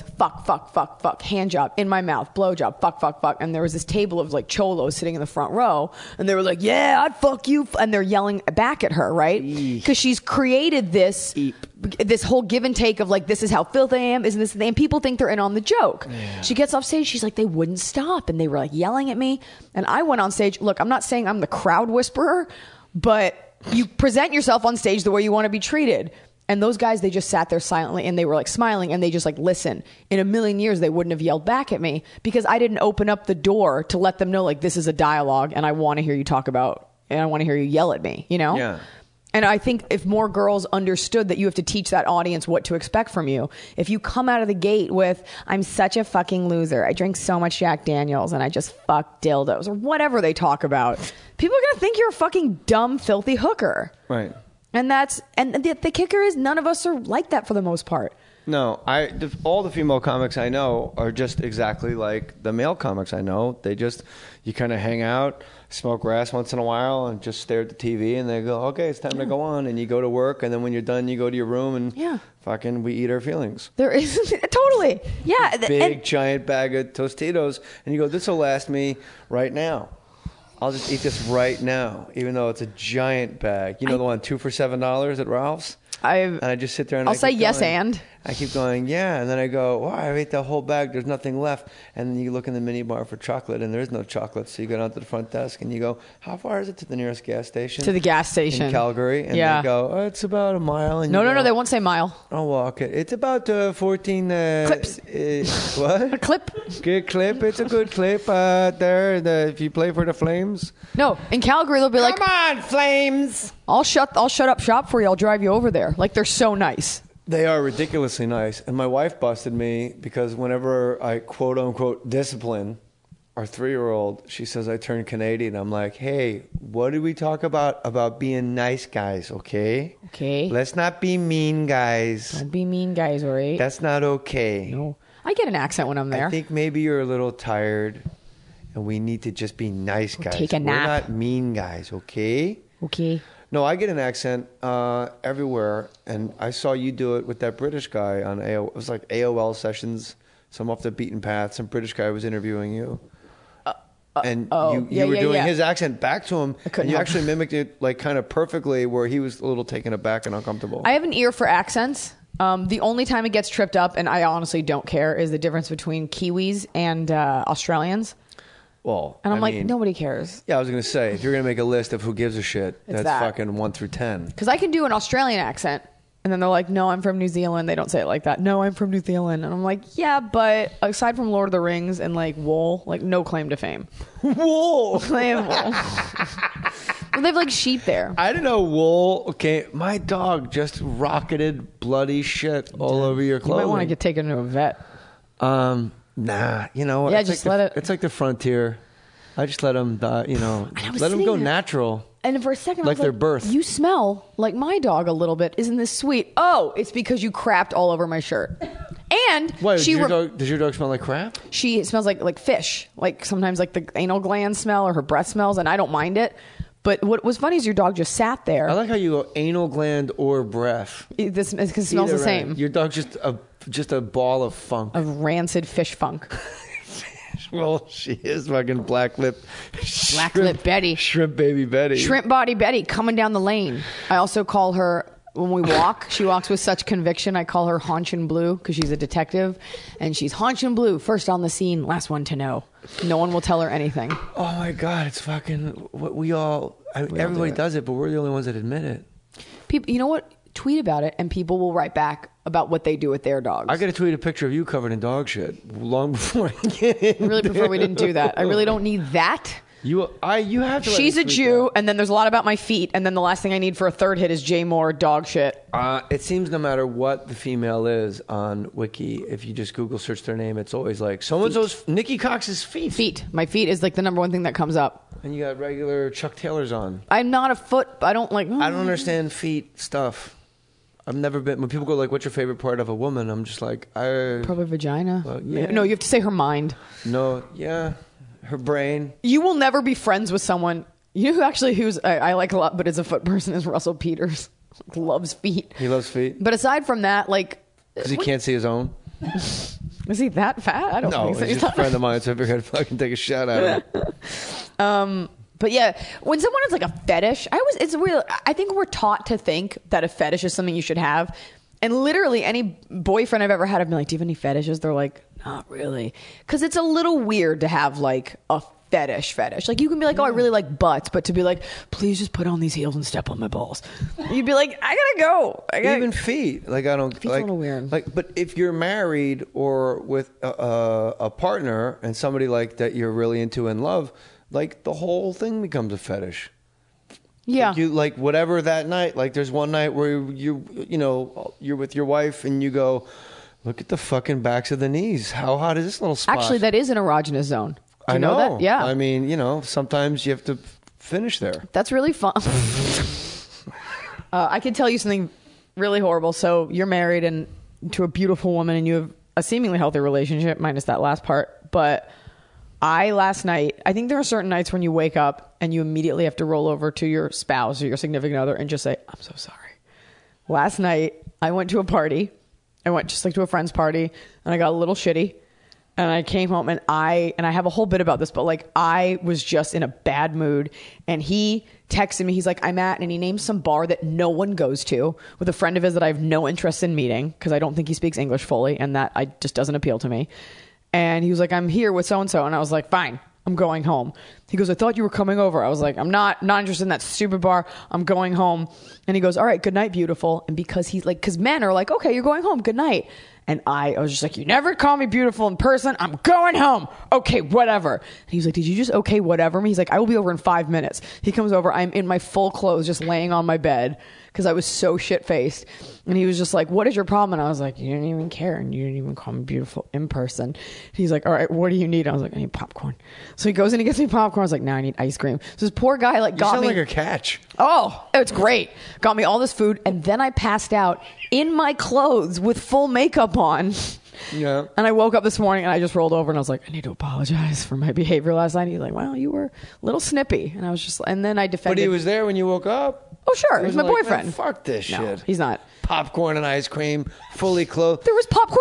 fuck, hand job, in my mouth, blow job, fuck. And there was this table of like cholos sitting in the front row. And they were like, yeah, I'd fuck you. And they're yelling back at her, right? Because she's created this whole give and take of like, this is how filthy I am, isn't this? And people think they're in on the joke. Yeah. She gets off stage. She's like, they wouldn't stop. And they were like yelling at me. And I went on stage. Look, I'm not saying I'm the crowd whisperer, but you present yourself on stage the way you want to be treated. And those guys, they just sat there silently and they were like smiling and they just like, listen, in a million years, they wouldn't have yelled back at me because I didn't open up the door to let them know like, this is a dialogue and I want to hear you talk about, and I want to hear you yell at me, you know? Yeah. And I think if more girls understood that you have to teach that audience what to expect from you, if you come out of the gate with, I'm such a fucking loser, I drink so much Jack Daniels and I just fuck dildos, or whatever they talk about, people are going to think you're a fucking dumb, filthy hooker. Right. And the kicker is none of us are like that for the most part. No, all the female comics I know are just exactly like the male comics I know. You kind of hang out, smoke grass once in a while, and just stare at the TV, and they go, okay, it's time to go on. And you go to work, and then when you're done, you go to your room, and fucking we eat our feelings. There is, totally. Yeah. Big, giant bag of Tostitos, and you go, this will last me right now. I'll just eat this right now, even though it's a giant bag. You know the one, 2 for $7 at Ralph's? And I just sit there and I'll say yes and. I keep going, yeah. And then I go, wow, I ate the whole bag. There's nothing left. And then you look in the mini bar for chocolate, and there's no chocolate. So you go down to the front desk, and you go, how far is it to the nearest gas station? To the gas station. In Calgary. And they go, oh, it's about a mile. And no, they won't say mile. I'll walk it. It's about 14... clips. What? A clip. Good clip. It's a good clip there. If you play for the Flames. No, in Calgary, they'll be like, come on, Flames. I'll shut up shop for you. I'll drive you over there. Like, they're so nice. They are ridiculously nice. And my wife busted me because whenever I quote unquote discipline our 3-year-old, she says I turn Canadian. I'm like, hey, what did we talk about being nice guys, okay? Okay. Let's not be mean guys. Don't be mean guys, all right? That's not okay. No. I get an accent when I'm there. I think maybe you're a little tired and we need to just be nice guys. Take a nap. We're not mean guys, okay? Okay. No, I get an accent everywhere, and I saw you do it with that British guy on AOL. It was like AOL sessions, some off the beaten path. Some British guy was interviewing you. and you were doing his accent back to him, and you actually mimicked it like kind of perfectly, where he was a little taken aback and uncomfortable. I have an ear for accents. The only time it gets tripped up, and I honestly don't care, is the difference between Kiwis and Australians. Well, and I'm like, nobody cares. Yeah, I was going to say, if you're going to make a list of who gives a shit, that's fucking 1 through 10. Because I can do an Australian accent, and then they're like, no, I'm from New Zealand. They don't say it like that. No, I'm from New Zealand. And I'm like, yeah, but aside from Lord of the Rings and like wool, like no claim to fame. Wool! They have wool. They have like sheep there. I didn't know wool. Okay, my dog just rocketed bloody shit all over your clothing. You might want to get taken to a vet. Nah, you know what? Yeah, just let it. It's like the frontier. I just let them, let them go natural. And for a second, like their birth. You smell like my dog a little bit. Isn't this sweet? Oh, it's because you crapped all over my shirt. And does your dog smell like crap? She smells like fish. Like sometimes like the anal gland smell or her breath smells, and I don't mind it. But what was funny is your dog just sat there. I like how you go anal gland or breath. This because it smells the same. Your dog's just a ball of funk. Of rancid fish funk. Well, she is fucking black lip Betty. Shrimp baby Betty. Shrimp body Betty coming down the lane. I also call her, when we walk, she walks with such conviction, I call her Haunchin' Blue because she's a detective. And she's Haunchin' Blue, first on the scene, last one to know. No one will tell her anything. Oh my God, it's fucking, everybody does it, but we're the only ones that admit it. People, you know what? Tweet about it and people will write back about what they do with their dogs. I got to tweet a picture of you covered in dog shit long before I get in. I really prefer we didn't do that. I really don't need that. You have to. She's a Jew, and then there's a lot about my feet, and then the last thing I need for a third hit is Jay Moore dog shit. It seems no matter what the female is on Wiki, if you just Google search their name, it's always like so-and-so's Nikki Cox's feet. Feet. My feet is like the number one thing that comes up. And you got regular Chuck Taylors on. I'm not a foot. I don't like. I don't understand feet stuff. I've never been. When people go like, "What's your favorite part of a woman?" I'm just like, probably vagina. Yeah. No, you have to say her mind. No, yeah, her brain. You will never be friends with someone. You know who's I like a lot, but is a foot person is Russell Peters. Loves feet. He loves feet. But aside from that, like, because he can't see his own. Is he that fat? I don't think so. No, he's just a friend of mine, so I figured I'd fucking take a shot at him. But yeah, when someone has like a fetish, it's weird. I think we're taught to think that a fetish is something you should have. And literally any boyfriend I've ever had, I've been like, do you have any fetishes? They're like, not really. Because it's a little weird to have like a fetish. Like you can be like, oh, I really like butts. But to be like, please just put on these heels and step on my balls. You'd be like, I gotta go. Even feet. Like I don't. Feet's a little weird. Like, but if you're married or with a partner and somebody like that you're really into and love, like the whole thing becomes a fetish. Yeah. Like you like whatever that night. Like there's one night where you're with your wife and you go, look at the fucking backs of the knees. How hot is this little spot? Actually, that is an erogenous zone. Do you know that? Yeah. I mean, sometimes you have to finish there. That's really fun. I can tell you something really horrible. So you're married and to a beautiful woman and you have a seemingly healthy relationship, minus that last part. But last night, I think there are certain nights when you wake up and you immediately have to roll over to your spouse or your significant other and just say, I'm so sorry. Last night, I went to a party. I went just like to a friend's party and I got a little shitty. And I came home and I have a whole bit about this, but like I was just in a bad mood and he texted me. He's like, I'm at, and he named some bar that no one goes to with a friend of his that I have no interest in meeting because I don't think he speaks English fully and that just doesn't appeal to me. And he was like, I'm here with so-and-so. And I was like, fine, I'm going home. He goes, I thought you were coming over. I was like, I'm not interested in that stupid bar. I'm going home. And he goes, all right, good night, beautiful. And because because men are like, okay, you're going home. Good night. And I was just like, you never call me beautiful in person. I'm going home. Okay, whatever. And he was like, did you just okay, whatever me? He's like, I will be over in 5 minutes. He comes over. I'm in my full clothes, just laying on my bed because I was so shit-faced. And he was just like, what is your problem? And I was like, you didn't even care. And you didn't even call me beautiful in person. And he's like, all right, what do you need? I was like, I need popcorn. So he goes in and gets me popcorn. I was like, no, I need ice cream. So this poor guy got me. You sound like a catch. Oh, it's great. Got me all this food. And then I passed out in my clothes with full makeup on. Yeah. And I woke up this morning and I just rolled over and I was like, I need to apologize for my behavior last night. And he's like, well, you were a little snippy. And I was just, and then I defended. But he was there when you woke up? Oh, sure. He was my like, boyfriend. Fuck this shit. He's not. Popcorn and ice cream, fully clothed. There was popcorn in the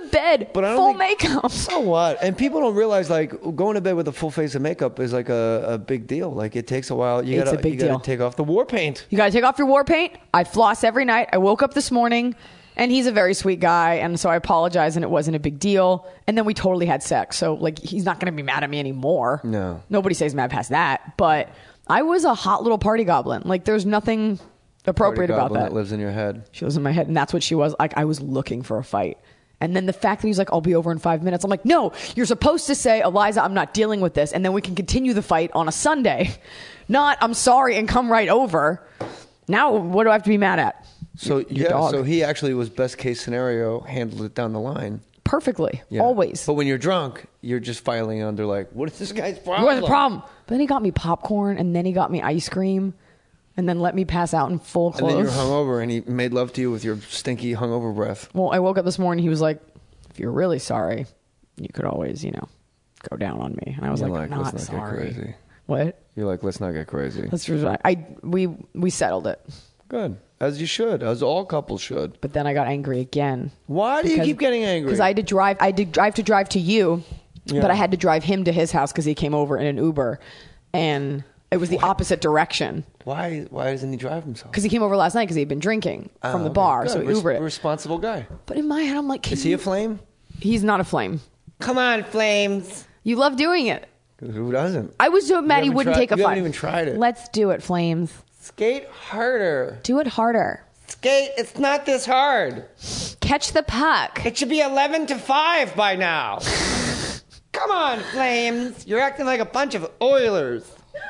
bed, But I don't full think- makeup. So what? And people don't realize like going to bed with a full face of makeup is like a big deal. Like it takes a while. You It's gotta a big deal. take off the war paint. You got to take off your war paint. I floss every night. I woke up this morning, and he's a very sweet guy, and so I apologize, and it wasn't a big deal. And then we totally had sex, so like he's not going to be mad at me anymore. No. Nobody stays mad past that. But I was a hot little party goblin. Like there's nothing appropriate Party about goblin that. lives in your head. She was in my head, and that's what she was. Like I was looking for a fight. And then the fact that he's like, I'll be over in 5 minutes. I'm like, no, you're supposed to say, Eliza, I'm not dealing with this. And then we can continue the fight on a Sunday. Not, I'm sorry, and come right over. Now, what do I have to be mad at? So Your dog. so he actually was best case scenario, handled it down the line. Perfectly. Yeah. Always. But when you're drunk, you're just filing under like, what is this guy's problem? What's the problem? But then he got me popcorn, and then he got me ice cream, and then let me pass out in full And clothes. then you're hungover, and he made love to you with your stinky hungover breath. Well, I woke up this morning, he was like, if you're really sorry, you could always, go down on me. And I was You're like, I'm not let's not sorry. get crazy. What? You're like, let's not get crazy. We settled it. Good. As you should. As all couples should. But then I got angry again. Why do you keep getting angry? Because I did drive to drive to you, Yeah. but I had to drive him to his house because he came over in an Uber, and it was the opposite direction. Why doesn't he drive himself? Because he came over last night because he had been drinking from the okay. bar, Good. so he Ubered it. Responsible guy. But in my head, I'm like, Is he a flame? He's not a flame. Come on, flames. You love doing it. Who doesn't? I was so mad he haven't wouldn't tried- take a you fight. haven't even tried it. Let's do it, Flames. Skate harder. Do it harder. Skate, it's not this hard. Catch the puck. It should be 11-5 by now. Come on, Flames. You're acting like a bunch of Oilers.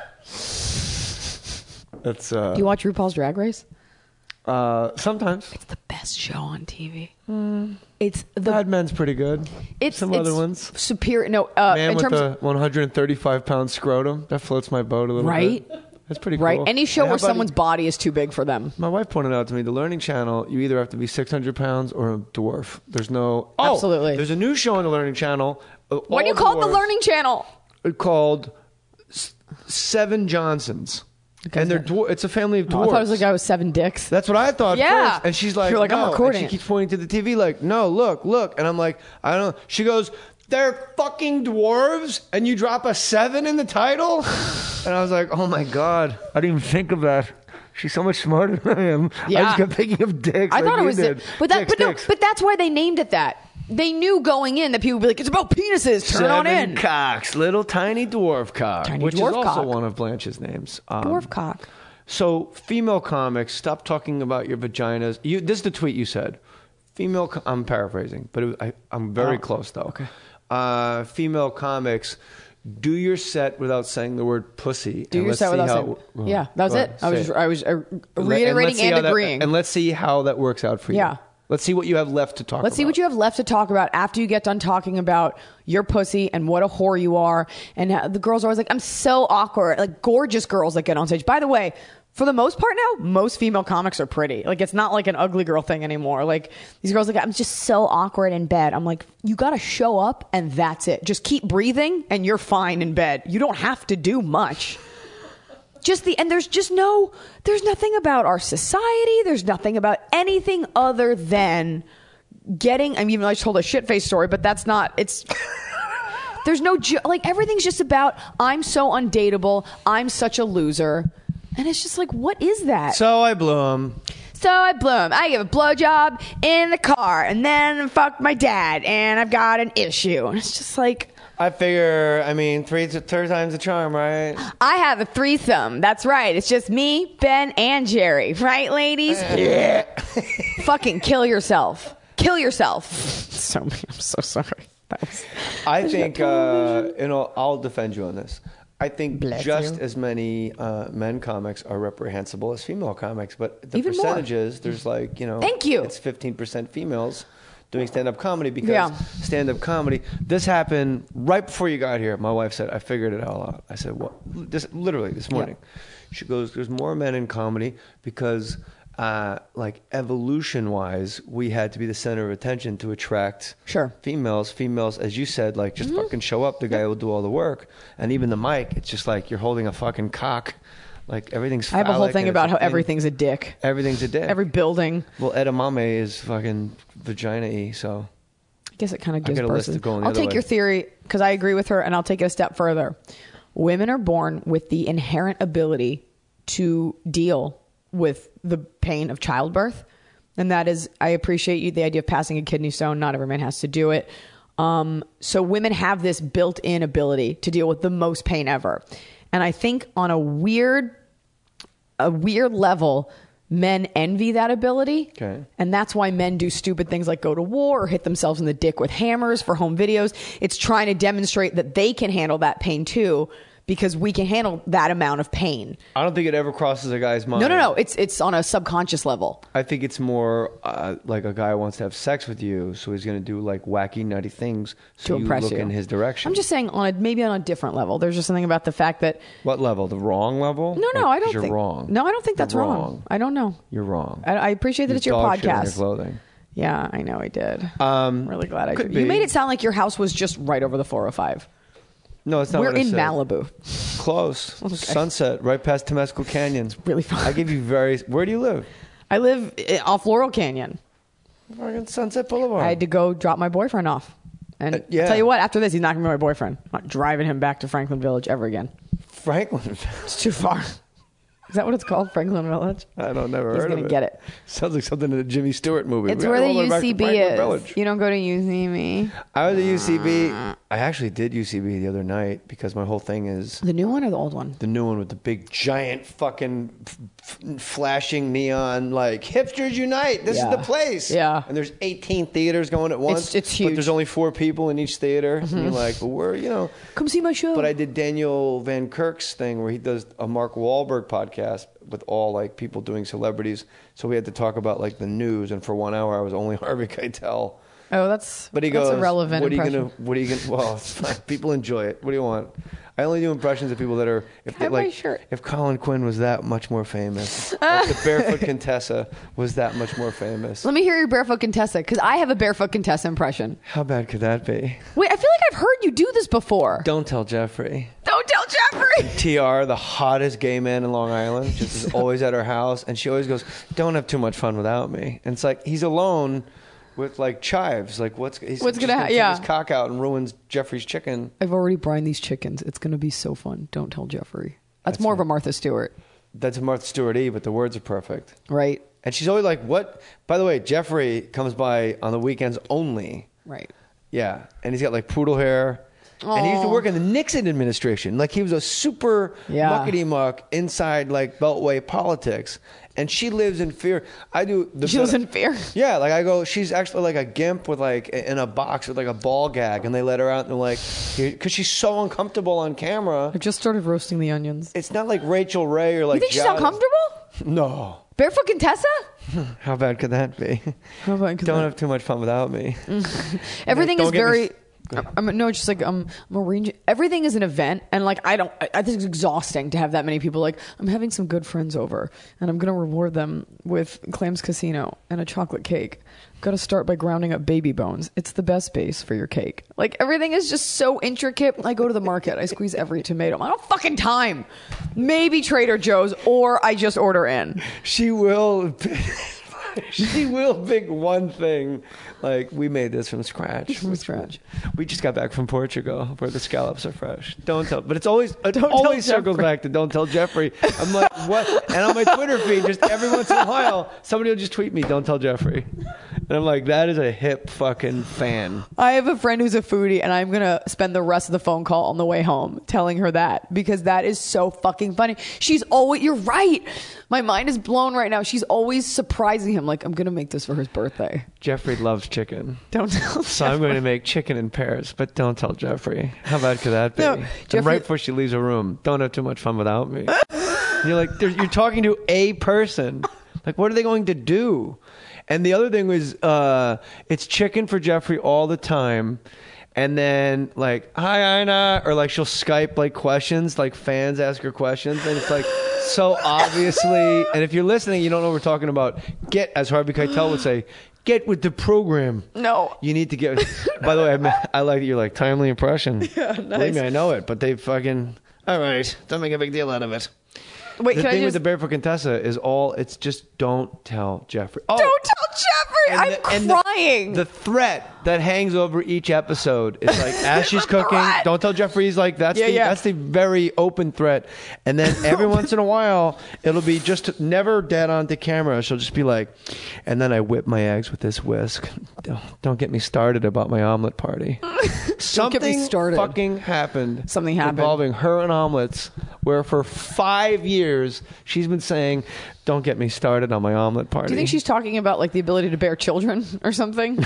That's Do you watch RuPaul's Drag Race? Sometimes. It's the best show on TV. It's Mad Men's pretty good. Some other ones. Superior. No, Man in with terms the of 135-pound scrotum. That floats my boat a little Right? bit. That's pretty cool. right. Any show And how where about- someone's body is too big for them. My wife pointed out to me, the Learning Channel, you either have to be 600 pounds or a dwarf. There's no... Oh, Absolutely. There's a new show on the Learning Channel. Why do you call it the Learning Channel? Called Seven Johnsons. And they're it's a family of dwarves. I thought it was the guy with 7 dicks. That's what I thought Yeah. first. And she's like, You're like, I'm no. recording And she it. keeps pointing to the TV like, no, look. And I'm like, I don't know. She goes, they're fucking dwarves? And you drop a 7 in the title? And I was like, oh my God. I didn't even think of that. She's so much smarter than I am. Yeah. I just kept thinking of dicks. I like thought it you was did. Dicks. But that's why they named it that. They knew going in that people would be like, it's about penises. Turn on in. Cocks. Little tiny dwarf cock. Tiny which dwarf is also cock. one of Blanche's names. Dwarf cock. So, female comics, stop talking about your vaginas. This is the tweet you said. I'm paraphrasing, but I'm very close, though. Okay. Female comics, do your set without saying the word pussy. Do your set without saying. Yeah, that was it. I was reiterating and agreeing. And let's see how that works out for you. Yeah. Let's see what you have left to talk about. Let's see what you have left to talk about after you get done talking about your pussy and what a whore you are. And how the girls are always like, I'm so awkward. Like gorgeous girls that get on stage. By the way, for the most part now, most female comics are pretty. Like it's not like an ugly girl thing anymore. Like these girls are like, I'm just so awkward in bed. I'm like, you got to show up and that's it. Just keep breathing and you're fine in bed. You don't have to do much. And there's nothing about our society. There's nothing about anything other than getting, I mean, I just told a shit-faced story, but that's not, there's no, like everything's just about, I'm so undateable. I'm such a loser. And it's just like, what is that? So I blew him. I give a blowjob in the car and then fuck my dad and I've got an issue. And it's just like, I figure, third time's a charm, right? I have a threesome. That's right. It's just me, Ben, and Jerry. Right, ladies? Yeah. Fucking kill yourself. Kill yourself. I'm so sorry. I think, I'll defend you on this. I think as many men comics are reprehensible as female comics, but the Even more. percentages, there's Thank you. It's 15% females doing stand-up comedy because stand-up comedy, this happened right before you got here. My wife said, I figured it all out. I said, what? Literally this morning. Yeah. She goes, there's more men in comedy because evolution-wise, we had to be the center of attention to attract females. Females, as you said, just fucking show up. The guy will do all the work. And even the mic, it's just like you're holding a fucking cock. Like everything's phallic. I have a whole thing about how everything's a dick. Everything's a dick. Every building. Well, edamame is fucking vagina-y, so... guess it kind of gives I got a birth. list of going the I'll other take way. your theory because I agree with her, and I'll take it a step further. Women are born with the inherent ability to deal with the pain of childbirth. And that is, I appreciate you, the idea of passing a kidney stone. Not every man has to do it. So women have this built-in ability to deal with the most pain ever. And I think on a weird level, men envy that ability. Okay. And that's why men do stupid things like go to war or hit themselves in the dick with hammers for home videos. It's trying to demonstrate that they can handle that pain too, because we can handle that amount of pain. I don't think it ever crosses a guy's mind. No. It's on a subconscious level. I think it's more like a guy wants to have sex with you, so he's going to do like wacky, nutty things To impress look you. in his direction. I'm just saying maybe on a different level. There's just something about the fact that... What level? The wrong level? No, Like, I don't 'cause you're think... wrong. No, I don't think that's You're wrong. I don't know. You're wrong. I appreciate that There's it's your dog shit on podcast. your clothing. Yeah, I know I did. I'm really glad I did. You made it sound like your house was just right over the 405. No, it's not. We're what I in said. Malibu. Close. Okay. Sunset, right past Temescal Canyon. It's really fun. I give you Where do you live? I live off Laurel Canyon. Fucking Sunset Boulevard. I had to go drop my boyfriend off. And yeah. I'll tell you what, after this, he's not going to be my boyfriend. I'm not driving him back to Franklin Village ever again. Franklin. It's too far. Is that what it's called, Franklin Village? I don't never He's heard of gonna it. get it. Sounds like something in a Jimmy Stewart movie. It's We where the gotta go back to UCB Franklin is. Village. You don't go to UCB. I was at UCB. I actually did UCB the other night because my whole thing is The new one or the old one? the new one with the big giant fucking flashing neon like hipsters unite. This is Yeah. the place. Yeah. And there's 18 theaters going at once. It's huge. But there's only 4 people in each theater. And you're like, well, we're. Come see my show. But I did Daniel Van Kirk's thing where he does a Mark Wahlberg podcast with all like people doing celebrities. So we had to talk about like the news, and for 1 hour I was only Harvey Keitel. Oh, that's But he goes, irrelevant what are you impression. gonna? Well, it's fine. People enjoy it. What do you want? I only do impressions of people that are if Colin Quinn was that much more famous, or if the Barefoot Contessa was that much more famous. Let me hear your Barefoot Contessa, because I have a Barefoot Contessa impression. How bad could that be? Wait, I feel like I've heard you do this before. Don't tell Jeffrey. Don't tell Jeffrey. TR, the hottest gay man in Long Island, just is always at her house, and she always goes, "Don't have too much fun without me." And it's like he's alone with like chives. Like what's gonna take yeah. his cock out and ruins Jeffrey's chicken. I've already brined these chickens. It's going to be so fun. Don't tell Jeffrey. That's more of a Martha Stewart. That's a Martha Stewart-y, but the words are perfect. Right. And she's always like, what? By the way, Jeffrey comes by on the weekends only. Right. Yeah. And he's got like poodle hair. And he used to work in the Nixon administration. Like he was a super muckety-muck inside like Beltway politics. And she lives in fear. She lives in fear? Yeah. Like I go, she's actually like a gimp with like in a box with like a ball gag. And they let her out and they're like, because she's so uncomfortable on camera. I just started roasting the onions. It's not like Rachel Ray or like You think she's uncomfortable? No. Barefoot Contessa? How bad could that be? How bad could Don't have too much fun without me. Everything is Don't get me very... No, it's just like I'm arranging. Everything is an event, and like I think it's exhausting to have that many people. Like I'm having some good friends over, and I'm gonna reward them with Clams Casino and a chocolate cake. Got to start by grounding up baby bones. It's the best base for your cake. Like everything is just so intricate. I go to the market. I squeeze every tomato. I don't have fucking time. Maybe Trader Joe's, or I just order in. She will pick one thing. Like, we made this from scratch. From scratch. We just got back from Portugal where the scallops are fresh. Don't tell. But it always circles Jeffrey. back to don't tell Jeffrey. I'm like, what? And on my Twitter feed, just every once in a while, somebody will just tweet me, don't tell Jeffrey. And I'm like, that is a hip fucking fan. I have a friend who's a foodie, and I'm going to spend the rest of the phone call on the way home telling her that, because that is so fucking funny. She's always, you're right. My mind is blown right now. She's always surprising him. Like, I'm going to make this for his birthday. Jeffrey loves chicken. Don't tell So I'm going to make chicken in pairs, but don't tell Jeffrey. How bad could that be? No, And Jeffrey- right before she leaves a room, don't have too much fun without me. You're like, you're talking to a person. Like, what are they going to do? And the other thing was, it's chicken for Jeffrey all the time. And then like, hi, Ina. Or like she'll Skype like questions, like fans ask her questions. And it's like, so obviously, and if you're listening, you don't know what we're talking about. As Harvey Keitel would say, get with the program. No. You need to get, by the way, I like that you're like, timely impression. Yeah, nice. Believe me, I know it, but they fucking, all right, don't make a big deal out of it. Wait, The can thing I with just... the Barefoot Contessa is it's just don't tell Jeffrey. Oh, Don't tell Jeffrey! I'm crying. The threat that hangs over each episode is like, as she's cooking, don't tell Jeffrey. He's like, that's the very open threat. And then every once in a while, it'll be just never dead on to camera. She'll just be like, and then I whip my eggs with this whisk. Don't get me started about my omelet party. Something fucking happened. Something happened involving her and omelets, where for 5 years she's been saying, "Don't get me started on my omelet party." Do you think she's talking about like the ability to bear children or something,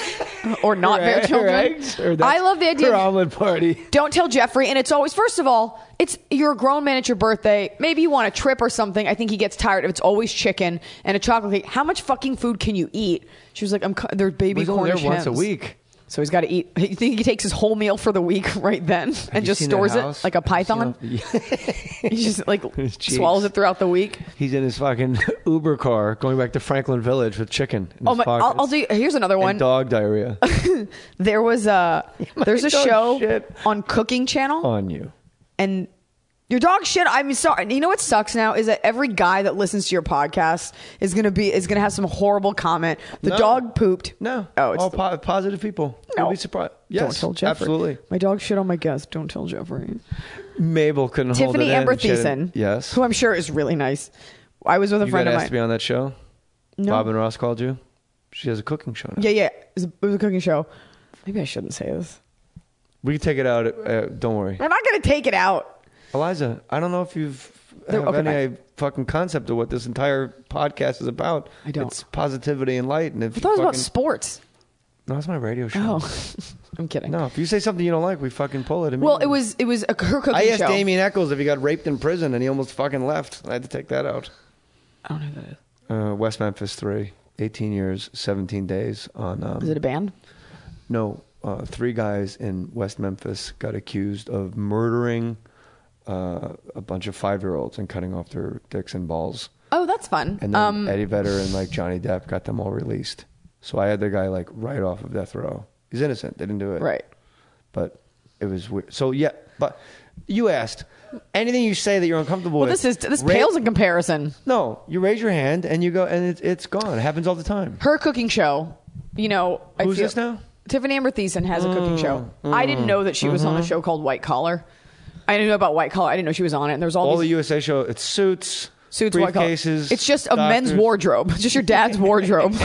or not bear children? Eggs, I love the idea. Her omelet party. Don't tell Jeffrey, and it's always first of all, you're a grown man at your birthday. Maybe you want a trip or something. I think he gets tired if it's always chicken and a chocolate cake. How much fucking food can you eat? She was like, "There's baby Cornish hens." Once a week. So he's got to eat. You think he takes his whole meal for the week right then and just stores it like a python? He just like swallows it throughout the week. He's in his fucking Uber car going back to Franklin Village with chicken in his pockets. I'll do. Here's another one. And dog diarrhea. There's a show on Cooking Channel on you, and your dog shit. I'm sorry. You know what sucks now is that every guy that listens to your podcast is gonna have some horrible comment. The dog pooped. No. Oh, it's all positive people. No. You'll be surprised. Yes, don't tell Jeffrey. Absolutely. My dog shit on my guest. Don't tell Jeffrey. Mabel couldn't hold it in. Tiffany Amber Thiessen. Yes. Who I'm sure is really nice. I was with a friend of mine. You got asked to be on that show? No. Bob and Ross called you? She has a cooking show now. Yeah. It was a cooking show. Maybe I shouldn't say this. We can take it out. Don't worry. We're not going to take it out. Eliza, I don't know if you've any fucking concept of what this entire podcast is about. I don't. It's positivity and light. And I thought it was about sports. No, it's my radio show. Oh, I'm kidding. No, if you say something you don't like, we fucking pull it. Well, it was her cooking show. I asked Damien Eccles if he got raped in prison, and he almost fucking left. I had to take that out. I don't know who that is. West Memphis 3, 18 years, 17 days on. Is it a band? No, 3 guys in West Memphis got accused of murdering a bunch of 5-year-olds and cutting off their dicks and balls. Oh, that's fun. And then Eddie Vedder and like Johnny Depp got them all released. So I had the guy like right off of death row. He's innocent. They didn't do it. Right. But it was weird. So yeah, but you asked anything you say that you're uncomfortable with. This pales in comparison. No, you raise your hand and you go, and it's gone. It happens all the time. Her cooking show. You know, who's this now? Tiffany Amber Thiessen has a cooking show. I didn't know that she was on a show called White Collar. I didn't know about White Collar. I didn't know she was on it. And there was all the USA show. It's suits, briefcases. It's just a men's wardrobe. It's just your dad's wardrobe.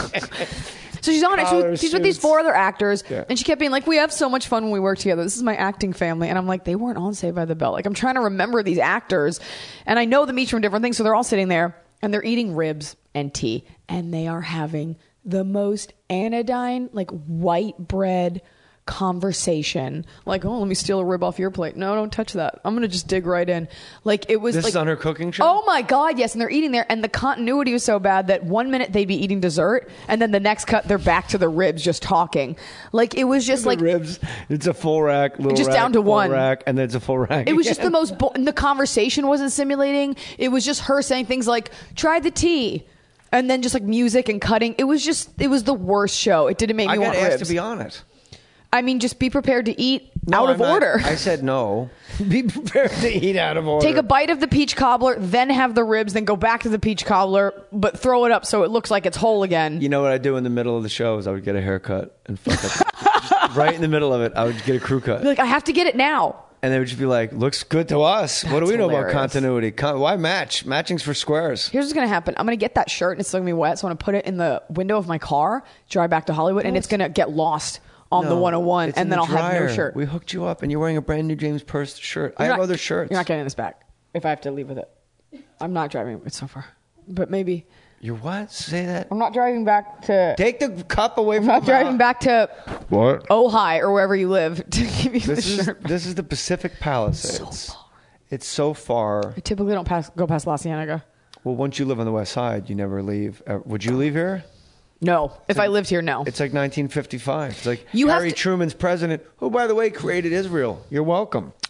So she's on it. She's with these 4 other actors, and she kept being like, "We have so much fun when we work together. This is my acting family." And I'm like, they weren't on Saved by the Bell. Like, I'm trying to remember these actors, and I know them each from different things. So they're all sitting there, and they're eating ribs and tea, and they are having the most anodyne, like white bread conversation. Like, oh, let me steal a rib off your plate. No, don't touch that. I'm gonna just dig right in. Like, it was. This like, is on her cooking show. Oh my god, yes. And they're eating there, and the continuity was so bad that 1 minute they'd be eating dessert, and then the next cut they're back to the ribs, just talking. Like, it was just like ribs. It's a full rack, just down to one rack, and then it's a full rack. It was just the most. The conversation wasn't simulating. It was just her saying things like, "Try the tea." And then just like music and cutting. It was the worst show. It didn't make me want ribs. I got asked to be on it. I mean, just be prepared to eat out of order. I said no. Be prepared to eat out of order. Take a bite of the peach cobbler, then have the ribs, then go back to the peach cobbler, but throw it up so it looks like it's whole again. You know what I do in the middle of the show is I would get a haircut and fuck up. Right in the middle of it, I would get a crew cut. Be like, I have to get it now. And they would just be like, looks good to us. What do we know about continuity? Why match? Matching's for squares. Here's what's going to happen. I'm going to get that shirt and it's still going to be wet, so I'm going to put it in the window of my car, drive back to Hollywood, and it's going to get lost on the 101, and then I'll have no shirt. We hooked you up, and you're wearing a brand new James Purse shirt. I have other shirts. You're not getting this back if I have to leave with it. I'm not driving it so far, but maybe. You're what? Say that. I'm not driving back to. Take the cup away from. I'm not driving back to. What? Ojai or wherever you live to give you the shirt. This is the Pacific Palisades. So far. It's so far. I typically don't go past La Cienega. Well, once you live on the west side, you never leave. Would you leave here? No. If I lived here, no. It's like 1955. It's like Harry Truman's president, who, by the way, created Israel. You're welcome.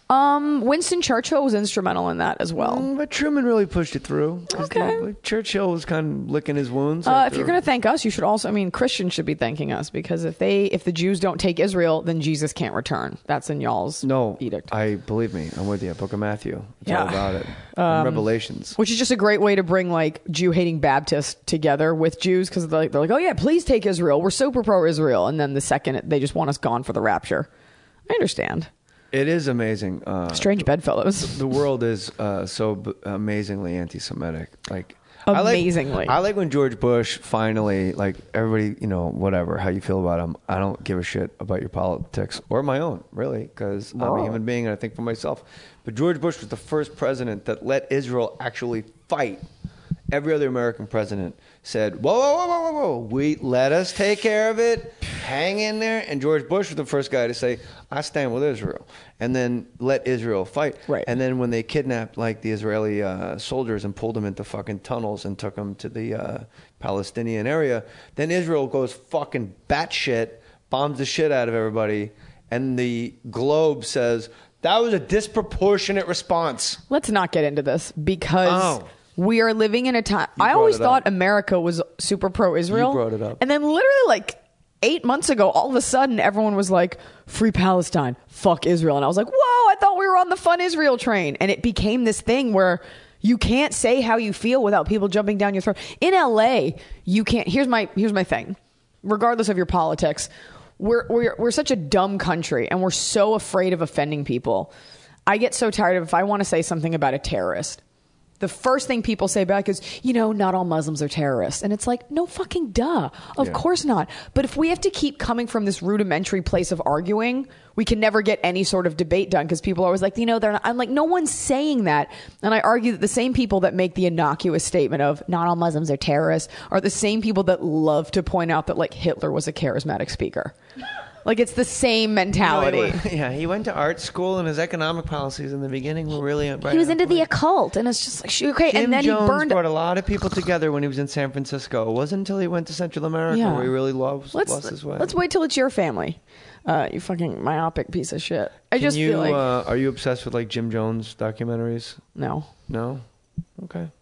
Winston Churchill was instrumental in that as well. But Truman really pushed it through. Okay. Churchill was kind of licking his wounds. If you're going to thank us, you should also, Christians should be thanking us, because if the Jews don't take Israel, then Jesus can't return. That's in y'all's edict. Believe me, I'm with you. Book of Matthew. It's all about it. Revelations. Which is just a great way to bring like Jew-hating Baptists together with Jews, because they're like, oh yeah, please take Israel. We're super pro-Israel. And then the second they just want us gone for the rapture. I understand. It is amazing. Strange bedfellows. The world is so amazingly anti-Semitic. Like amazingly. I like when George Bush finally, like everybody, whatever, how you feel about him. I don't give a shit about your politics or my own, really, because I'm a human being and I think for myself. But George Bush was the first president that let Israel actually fight. Every other American president said, whoa, let us take care of it. Hang in there. And George Bush was the first guy to say, I stand with Israel. And then let Israel fight. Right. And then when they kidnapped like the Israeli soldiers and pulled them into fucking tunnels and took them to the Palestinian area, then Israel goes fucking batshit, bombs the shit out of everybody. And the Globe says, that was a disproportionate response. Let's not get into this because... We are living in a time... I always thought America was super pro-Israel. You brought it up. And then literally like 8 months ago, all of a sudden, everyone was like, free Palestine, fuck Israel. And I was like, whoa, I thought we were on the fun Israel train. And it became this thing where you can't say how you feel without people jumping down your throat. In LA, you can't... Here's my thing. Regardless of your politics, we're such a dumb country and we're so afraid of offending people. I get so tired of if I want to say something about a terrorist... The first thing people say back is, not all Muslims are terrorists. And it's like, no fucking duh. Of course not. But if we have to keep coming from this rudimentary place of arguing, we can never get any sort of debate done because people are always like, they're not. I'm like, no one's saying that. And I argue that the same people that make the innocuous statement of not all Muslims are terrorists are the same people that love to point out that like Hitler was a charismatic speaker. Like, it's the same mentality. He went to art school, and his economic policies in the beginning were really... He was into the occult, and it's just like, okay, Jim and then Jones he burned... brought a lot of people together when he was in San Francisco. It wasn't until he went to Central America where he really lost his way. Let's wait till it's your family. You fucking myopic piece of shit. Feel like... Are you obsessed with, like, Jim Jones documentaries? No. No? Okay.